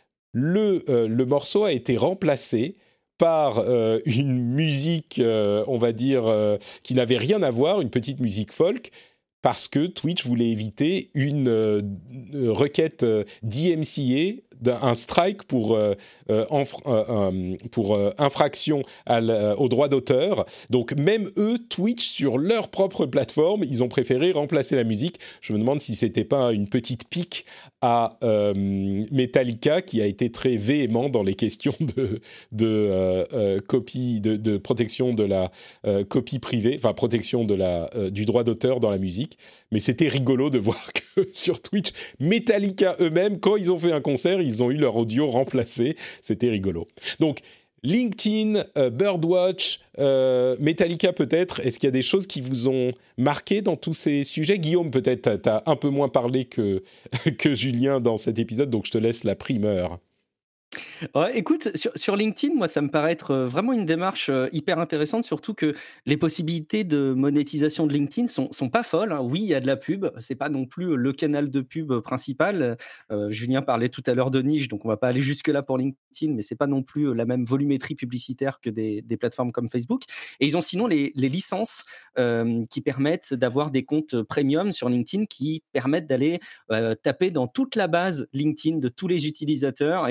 le, euh, le morceau a été remplacé par euh, une musique, euh, on va dire, euh, qui n'avait rien à voir, une petite musique folk, parce que Twitch voulait éviter une euh, requête euh, D M C A, un strike pour, euh, euh, enf- euh, pour euh, infraction à l- au droit d'auteur. Donc même eux, Twitch, sur leur propre plateforme, ils ont préféré remplacer la musique. Je me demande si c'était pas une petite pique à euh, Metallica, qui a été très véhément dans les questions de, de euh, euh, copie, de, de protection de la euh, copie privée, enfin protection de la, euh, du droit d'auteur dans la musique. Mais c'était rigolo de voir que sur Twitch, Metallica eux-mêmes, quand ils ont fait un concert, ils ont eu leur audio remplacé. C'était rigolo. Donc, LinkedIn, euh, Birdwatch, euh, Metallica peut-être. Est-ce qu'il y a des choses qui vous ont marqué dans tous ces sujets ? Guillaume, peut-être, tu as un peu moins parlé que, que Julien dans cet épisode, donc je te laisse la primeur. Ouais, écoute, sur, sur LinkedIn, moi, ça me paraît être euh, vraiment une démarche euh, hyper intéressante, surtout que les possibilités de monétisation de LinkedIn sont, sont pas folles, hein. Oui, il y a de la pub, c'est pas non plus le canal de pub principal. Euh, Julien parlait tout à l'heure de niche, donc on va pas aller jusque-là pour LinkedIn, mais c'est pas non plus la même volumétrie publicitaire que des, des plateformes comme Facebook. Et ils ont sinon les, les licences euh, qui permettent d'avoir des comptes premium sur LinkedIn qui permettent d'aller euh, taper dans toute la base LinkedIn de tous les utilisateurs et d'aller euh,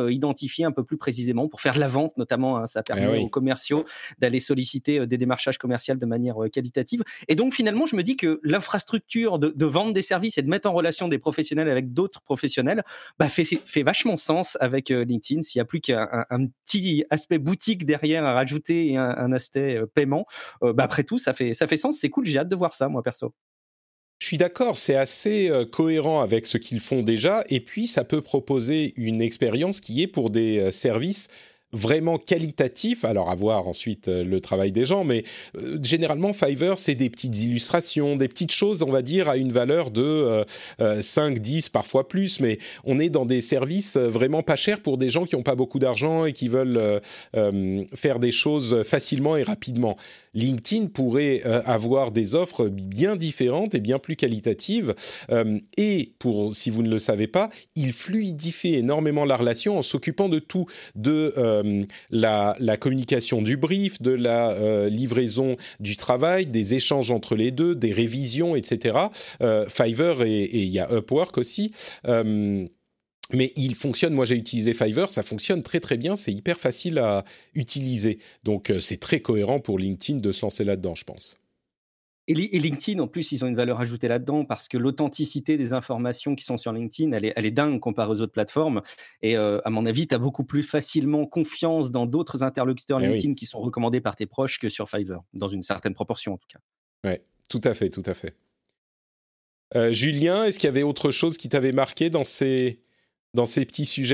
euh, identifier un peu plus précisément pour faire de la vente notamment. Hein, ça permet eh oui. aux commerciaux d'aller solliciter euh, des démarchages commerciaux de manière euh, qualitative. Et donc finalement, je me dis que l'infrastructure de, de vente des services et de mettre en relation des professionnels avec d'autres professionnels bah, fait, fait vachement sens avec euh, LinkedIn. S'il n'y a plus qu'un un, un petit aspect boutique derrière à rajouter et un, un aspect euh, paiement, euh, bah, après tout, ça fait, ça fait sens. C'est cool, j'ai hâte de voir ça, moi, perso. Je suis d'accord, c'est assez euh, cohérent avec ce qu'ils font déjà, et puis ça peut proposer une expérience qui est pour des euh, services vraiment qualitatif, alors à voir ensuite euh, le travail des gens, mais euh, généralement Fiverr c'est des petites illustrations, des petites choses on va dire à une valeur de euh, euh, cinq, dix, parfois plus, mais on est dans des services vraiment pas chers pour des gens qui n'ont pas beaucoup d'argent et qui veulent euh, euh, faire des choses facilement et rapidement. LinkedIn pourrait euh, avoir des offres bien différentes et bien plus qualitatives euh, et pour, si vous ne le savez pas, il fluidifie énormément la relation en s'occupant de tout, de euh, La, la communication du brief, de la euh, livraison du travail, des échanges entre les deux, des révisions, et cetera. Euh, Fiverr et il y a Upwork aussi. Euh, mais il fonctionne, moi j'ai utilisé Fiverr, ça fonctionne très très bien, c'est hyper facile à utiliser. Donc euh, c'est très cohérent pour LinkedIn de se lancer là-dedans, je pense. Et, et LinkedIn, en plus, ils ont une valeur ajoutée là-dedans parce que l'authenticité des informations qui sont sur LinkedIn, elle est, elle est dingue comparée aux autres plateformes. Et euh, à mon avis, tu as beaucoup plus facilement confiance dans d'autres interlocuteurs Eh LinkedIn oui. qui sont recommandés par tes proches que sur Fiverr, dans une certaine proportion en tout cas. Ouais, tout à fait, tout à fait. Euh, Julien, est-ce qu'il y avait autre chose qui t'avait marqué dans ces, dans ces petits sujets-là ?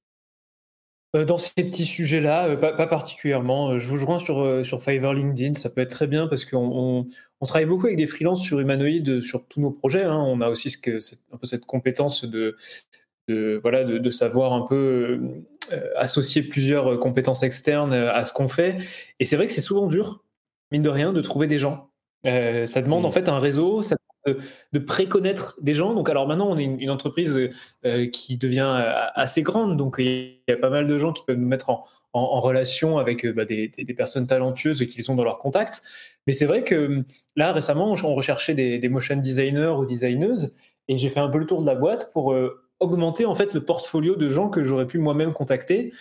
Euh, Dans ces petits sujets-là, euh, pas, pas particulièrement. Euh, Je vous joins sur, euh, sur Fiverr, LinkedIn, ça peut être très bien parce qu'on on, on travaille beaucoup avec des freelances sur Humanoid, euh, sur tous nos projets. Hein. On a aussi ce que, cette, un peu cette compétence de, de, voilà, de, de savoir un peu euh, associer plusieurs compétences externes à ce qu'on fait. Et c'est vrai que c'est souvent dur, mine de rien, de trouver des gens. Euh, ça demande Mmh. en fait un réseau, ça demande de, de pré-connaître des gens. Donc alors maintenant, on est une, une entreprise euh, qui devient euh, assez grande, donc il y a pas mal de gens qui peuvent nous mettre en, en, en relation avec euh, bah, des, des, des personnes talentueuses qu'ils ont dans leur contact. Mais c'est vrai que là, récemment, on recherchait des, des motion designers ou designeuses, et j'ai fait un peu le tour de la boîte pour euh, augmenter en fait le portfolio de gens que j'aurais pu moi-même contacter.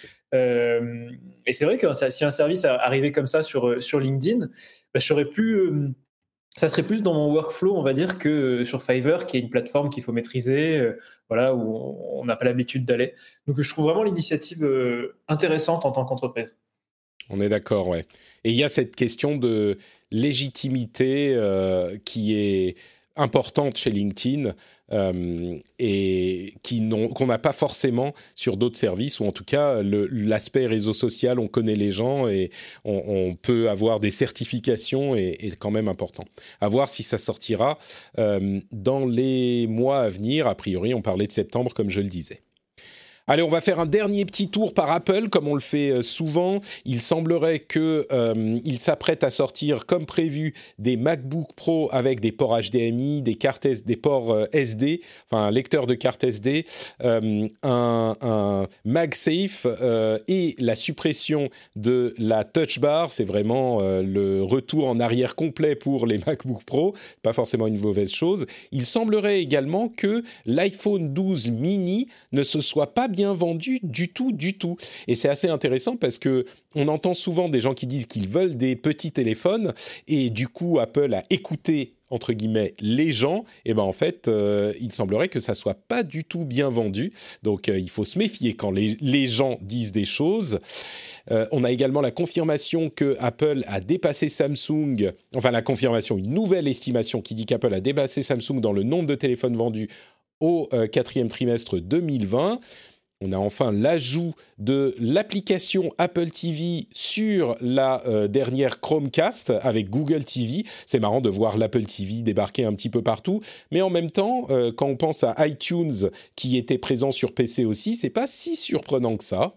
Euh, et c'est vrai que si un service arrivait comme ça sur, sur LinkedIn, bah, je serais plus... Euh, ça serait plus dans mon workflow, on va dire, que sur Fiverr, qui est une plateforme qu'il faut maîtriser, euh, voilà, où on n'a pas l'habitude d'aller. Donc, je trouve vraiment l'initiative euh, intéressante en tant qu'entreprise. On est d'accord, ouais. Et il y a cette question de légitimité euh, qui est importante chez LinkedIn euh, et qui n'ont, qu'on n'a pas forcément sur d'autres services, ou en tout cas le, l'aspect réseau social, on connaît les gens et on, on peut avoir des certifications est, est quand même important. À voir si ça sortira euh, dans les mois à venir. A priori, on parlait de septembre, comme je le disais. Allez, on va faire un dernier petit tour par Apple, comme on le fait souvent. Il semblerait qu'ils euh, s'apprêtent à sortir, comme prévu, des MacBook Pro avec des ports H D M I, des cartes S, des ports euh, S D, enfin un lecteur de carte S D, euh, un, un MagSafe euh, et la suppression de la Touch Bar. C'est vraiment euh, le retour en arrière complet pour les MacBook Pro, pas forcément une mauvaise chose. Il semblerait également que l'iPhone douze mini ne se soit pas bien bien vendu du tout, du tout. Et c'est assez intéressant parce que on entend souvent des gens qui disent qu'ils veulent des petits téléphones et du coup Apple a écouté entre guillemets les gens. Et ben en fait, euh, il semblerait que ça soit pas du tout bien vendu. Donc euh, il faut se méfier quand les, les gens disent des choses. Euh, on a également la confirmation que Apple a dépassé Samsung. Enfin la confirmation, une nouvelle estimation qui dit qu'Apple a dépassé Samsung dans le nombre de téléphones vendus au euh, quatrième trimestre deux mille vingt. On a enfin l'ajout de l'application Apple T V sur la euh, dernière Chromecast avec Google T V. C'est marrant de voir l'Apple T V débarquer un petit peu partout. Mais en même temps, euh, quand on pense à iTunes qui était présent sur P C aussi, c'est pas si surprenant que ça.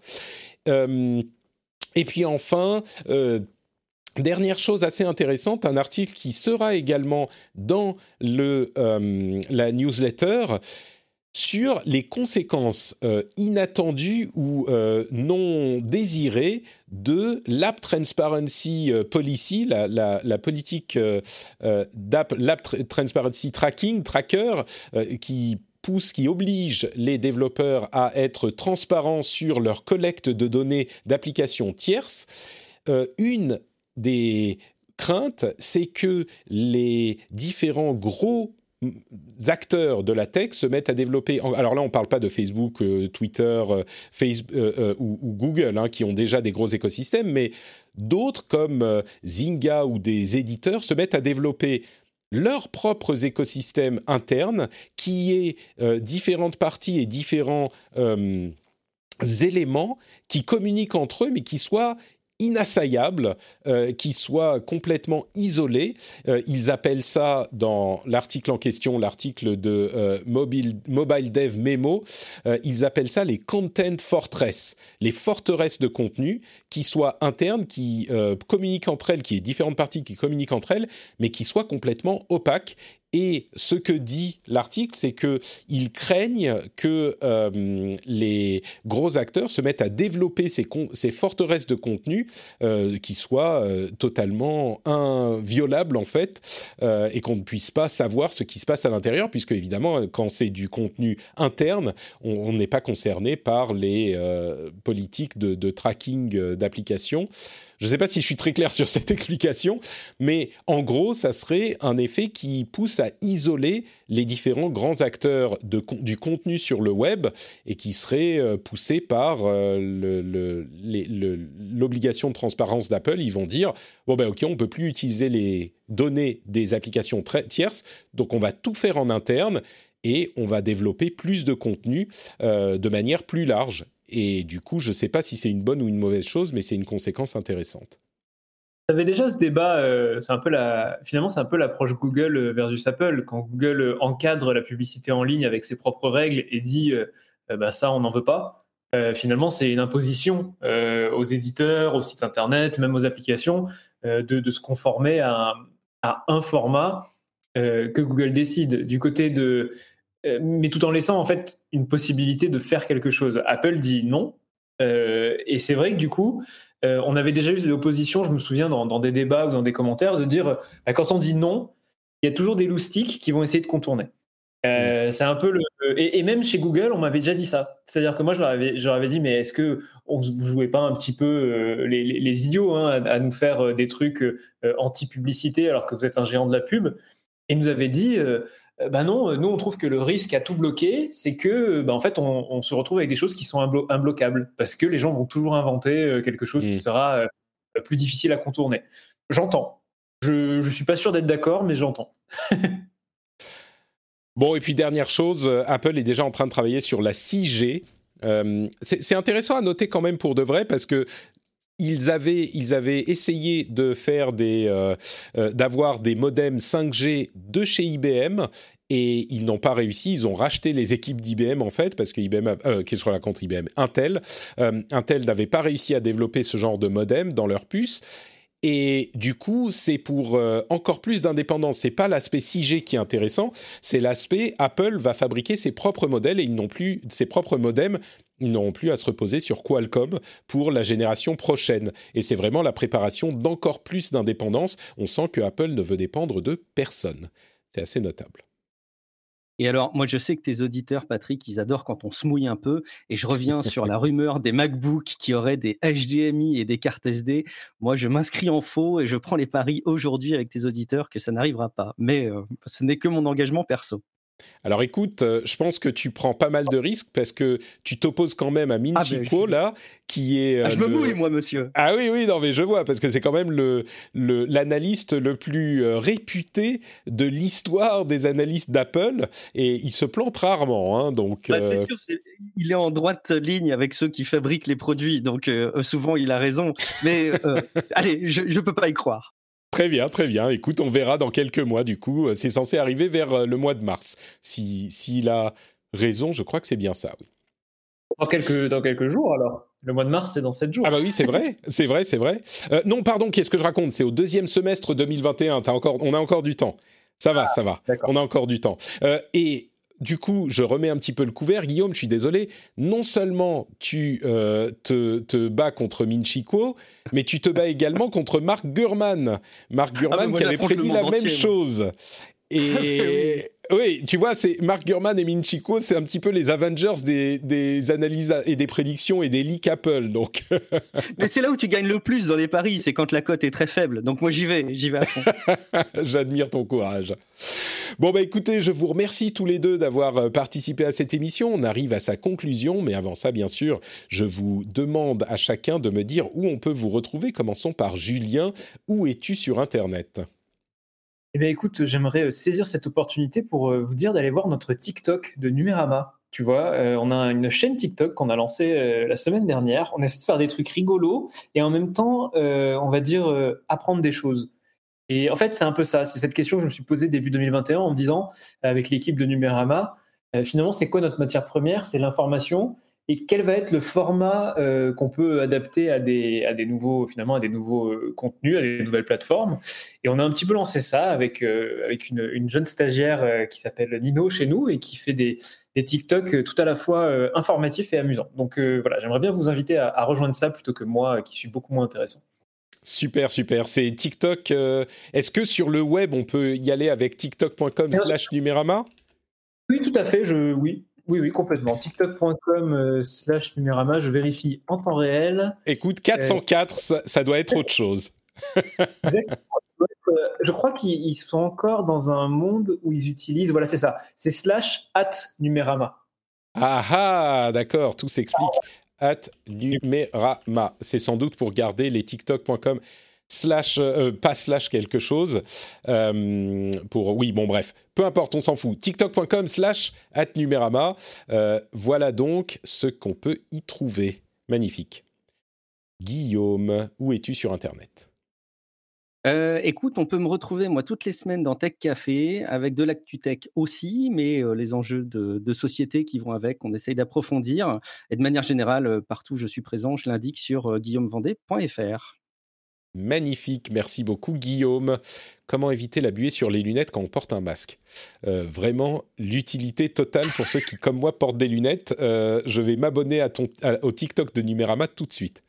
Euh, et puis enfin... Euh, Dernière chose assez intéressante, un article qui sera également dans le, euh, la newsletter sur les conséquences euh, inattendues ou euh, non désirées de l'App Transparency Policy, la, la, la politique euh, d'App, l'App Transparency Tracking, Tracker, euh, qui pousse, qui oblige les développeurs à être transparents sur leur collecte de données d'applications tierces. Euh, une des craintes, c'est que les différents gros acteurs de la tech se mettent à développer. Alors là, on ne parle pas de Facebook, euh, Twitter, euh, Facebook, euh, euh, ou, ou Google, hein, qui ont déjà des gros écosystèmes, mais d'autres comme euh, Zynga ou des éditeurs se mettent à développer leurs propres écosystèmes internes, qui est euh, différentes parties et différents euh, éléments qui communiquent entre eux, mais qui soient inassaillable, euh, qui soit complètement isolé. Euh, ils appellent ça, dans l'article en question, l'article de euh, Mobile, Mobile Dev Memo, euh, ils appellent ça les Content Fortress, les forteresses de contenu qui soient internes, qui euh, communiquent entre elles, qui est différentes parties qui communiquent entre elles, mais qui soient complètement opaques. Et ce que dit l'article, c'est qu'ils craignent que euh, les gros acteurs se mettent à développer ces, con- ces forteresses de contenu euh, qui soient euh, totalement inviolables, en fait, euh, et qu'on ne puisse pas savoir ce qui se passe à l'intérieur, puisque, évidemment, quand c'est du contenu interne, on n'est pas concerné par les euh, politiques de, de tracking euh, d'applications. Je ne sais pas si je suis très clair sur cette explication, mais en gros, ça serait un effet qui pousse à isoler les différents grands acteurs de, du contenu sur le web et qui serait euh, poussé par euh, le, le, les, le, l'obligation de transparence d'Apple. Ils vont dire, bon ben ok, on ne peut plus utiliser les données des applications très tierces, donc on va tout faire en interne et on va développer plus de contenu euh, de manière plus large. Et du coup, je ne sais pas si c'est une bonne ou une mauvaise chose, mais c'est une conséquence intéressante. Il y avait déjà ce débat, euh, c'est un peu la, finalement c'est un peu l'approche Google versus Apple, quand Google encadre la publicité en ligne avec ses propres règles et dit euh, bah, ça on n'en veut pas, euh, finalement c'est une imposition euh, aux éditeurs, aux sites internet, même aux applications, euh, de, de se conformer à, à un format euh, que Google décide. Du côté de... Euh, mais tout en laissant en fait une possibilité de faire quelque chose. Apple dit non, euh, et c'est vrai que du coup, euh, on avait déjà eu de l'opposition, je me souviens, dans, dans des débats ou dans des commentaires, de dire, bah, quand on dit non, il y a toujours des loustiques qui vont essayer de contourner. Euh, mmh. C'est un peu le... Et, et même chez Google, on m'avait déjà dit ça. C'est-à-dire que moi, je leur avais, je leur avais dit, mais est-ce que on, vous jouez pas un petit peu euh, les, les, les idiots hein, à, à nous faire des trucs euh, anti-publicité alors que vous êtes un géant de la pub? Et ils nous avaient dit... Euh, Ben non, nous on trouve que le risque à tout bloquer, c'est que ben en fait on, on se retrouve avec des choses qui sont imblo- imbloquables parce que les gens vont toujours inventer quelque chose mmh. qui sera plus difficile à contourner. J'entends. Je je suis pas sûr d'être d'accord, mais j'entends. Bon, et puis dernière chose, Apple est déjà en train de travailler sur la six G. Euh, c'est, c'est intéressant à noter quand même pour de vrai parce que Ils avaient, ils avaient essayé de faire des, euh, euh, d'avoir des modems cinq G de chez I B M et ils n'ont pas réussi. Ils ont racheté les équipes d'I B M en fait parce que I B M, euh, qu'est-ce qu'on raconte I B M, Intel, euh, Intel n'avait pas réussi à développer ce genre de modem dans leur puce. Et du coup, c'est pour euh, encore plus d'indépendance. C'est pas l'aspect six G qui est intéressant, c'est l'aspect Apple va fabriquer ses propres modèles et ils n'ont plus ses propres modems. Ils n'auront plus à se reposer sur Qualcomm pour la génération prochaine. Et c'est vraiment la préparation d'encore plus d'indépendance. On sent que Apple ne veut dépendre de personne. C'est assez notable. Et alors, moi, je sais que tes auditeurs, Patrick, ils adorent quand on se mouille un peu. Et je reviens sur la rumeur des MacBooks qui auraient des H D M I et des cartes S D. Moi, je m'inscris en faux et je prends les paris aujourd'hui avec tes auditeurs que ça n'arrivera pas. Mais euh, ce n'est que mon engagement perso. Alors écoute, euh, je pense que tu prends pas mal de risques parce que tu t'opposes quand même à Minchico, ah ben, là, qui est... Euh, ah, je me le... mouille, moi, monsieur. Ah oui, oui, non, mais je vois, parce que c'est quand même le, le, l'analyste le plus euh, réputé de l'histoire des analystes d'Apple, et il se plante rarement, hein, donc... Bah, c'est sûr, c'est... il est en droite ligne avec ceux qui fabriquent les produits, donc euh, souvent il a raison, mais euh, allez, je ne peux pas y croire. Très bien, très bien. Écoute, on verra dans quelques mois, du coup. C'est censé arriver vers le mois de mars. Si, s'il a raison, je crois que c'est bien ça, oui. Dans quelques, dans quelques jours, alors. Le mois de mars, c'est dans sept jours. Ah bah oui, c'est vrai, c'est vrai, c'est vrai. Euh, non, pardon, qu'est-ce que je raconte ? C'est au deuxième semestre deux mille vingt et un. T'as encore, on a encore du temps. Ça va, ah, ça va. D'accord. On a encore du temps. Euh, et... Du coup, je remets un petit peu le couvert. Guillaume, je suis désolé. Non seulement tu euh, te, te bats contre Minchico, mais tu te bats également contre Mark Gurman. Mark Gurman ah qui avait prédit la entier, même moi. chose. Et oui, tu vois, c'est Mark Gurman et Min Chico, c'est un petit peu les Avengers des, des analyses et des prédictions et des leaks Apple. Donc. Mais c'est là où tu gagnes le plus dans les paris, c'est quand la cote est très faible. Donc moi j'y vais, j'y vais à fond. J'admire ton courage. Bon bah écoutez, je vous remercie tous les deux d'avoir participé à cette émission. On arrive à sa conclusion, mais avant ça, bien sûr, je vous demande à chacun de me dire où on peut vous retrouver. Commençons par Julien. Où es-tu sur Internet ? Eh bien, écoute, j'aimerais saisir cette opportunité pour vous dire d'aller voir notre TikTok de Numérama. Tu vois, euh, on a une chaîne TikTok qu'on a lancée euh, la semaine dernière. On essaie de faire des trucs rigolos et en même temps, euh, on va dire, euh, apprendre des choses. Et en fait, c'est un peu ça. C'est cette question que je me suis posée début deux mille vingt et un en me disant, avec l'équipe de Numérama, euh, finalement, c'est quoi notre matière première ? C'est l'information. Et quel va être le format euh, qu'on peut adapter à des, à des nouveaux, finalement, à des nouveaux euh, contenus, à des nouvelles plateformes. Et on a un petit peu lancé ça avec, euh, avec une, une jeune stagiaire euh, qui s'appelle Nino chez nous et qui fait des, des TikTok euh, tout à la fois euh, informatifs et amusants. Donc euh, voilà, j'aimerais bien vous inviter à, à rejoindre ça plutôt que moi euh, qui suis beaucoup moins intéressant. Super, super. C'est TikTok. Euh, est-ce que sur le web, on peut y aller avec tiktok point com slash numérama ? Oui, tout à fait. Je, oui. Oui, oui, complètement. tiktok point com euh, slash numérama, je vérifie en temps réel. Écoute, quatre cent quatre, euh... ça, ça doit être autre chose. Exactement. Je crois qu'ils sont encore dans un monde où ils utilisent, voilà, c'est ça, c'est slash at numérama. Ah ah, d'accord, tout s'explique. At numérama. C'est sans doute pour garder les tiktok point com slash, euh, pas slash quelque chose. Euh, pour, oui, bon, bref. Peu importe, on s'en fout. tiktok point com slash at numérama. Euh, voilà donc ce qu'on peut y trouver. Magnifique. Guillaume, où es-tu sur Internet ? Euh, écoute, on peut me retrouver, moi, toutes les semaines dans Tech Café, avec de l'actu tech aussi, mais euh, les enjeux de, de société qui vont avec, on essaye d'approfondir. Et de manière générale, euh, partout où je suis présent, je l'indique sur euh, guillaume vendée point f r. Magnifique, merci beaucoup Guillaume. Comment éviter la buée sur les lunettes quand on porte un masque ? euh, Vraiment, l'utilité totale pour ceux qui, comme moi, portent des lunettes. Euh, je vais m'abonner à ton, à, au TikTok de Numérama tout de suite.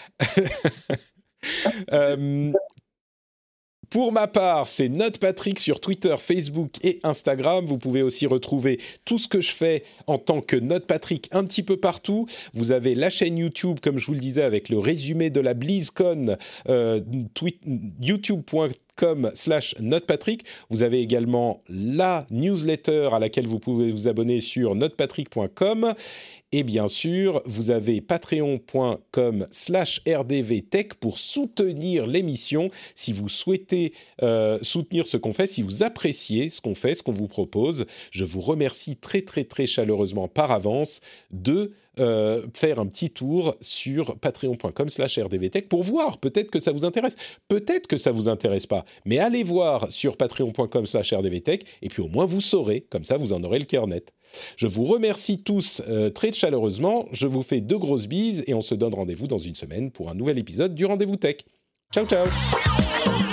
euh, Pour ma part, c'est NotePatrick sur Twitter, Facebook et Instagram. Vous pouvez aussi retrouver tout ce que je fais en tant que NotePatrick un petit peu partout. Vous avez la chaîne YouTube, comme je vous le disais, avec le résumé de la BlizzCon, euh, tweet, youtube point com slash NotePatrick. Vous avez également la newsletter à laquelle vous pouvez vous abonner sur notepatrick point com. Et bien sûr, vous avez patreon point com slash r d v tech pour soutenir l'émission. Si vous souhaitez euh, soutenir ce qu'on fait, si vous appréciez ce qu'on fait, ce qu'on vous propose, je vous remercie très très très chaleureusement par avance de euh, faire un petit tour sur patreon point com slash r d v tech pour voir. Peut-être que ça vous intéresse, peut-être que ça vous intéresse pas. Mais allez voir sur patreon point com slash r d v tech et puis au moins vous saurez. Comme ça, vous en aurez le cœur net. Je vous remercie tous euh, très chaleureusement. Je vous fais de grosses bises et on se donne rendez-vous dans une semaine pour un nouvel épisode du Rendez-vous Tech. Ciao, ciao.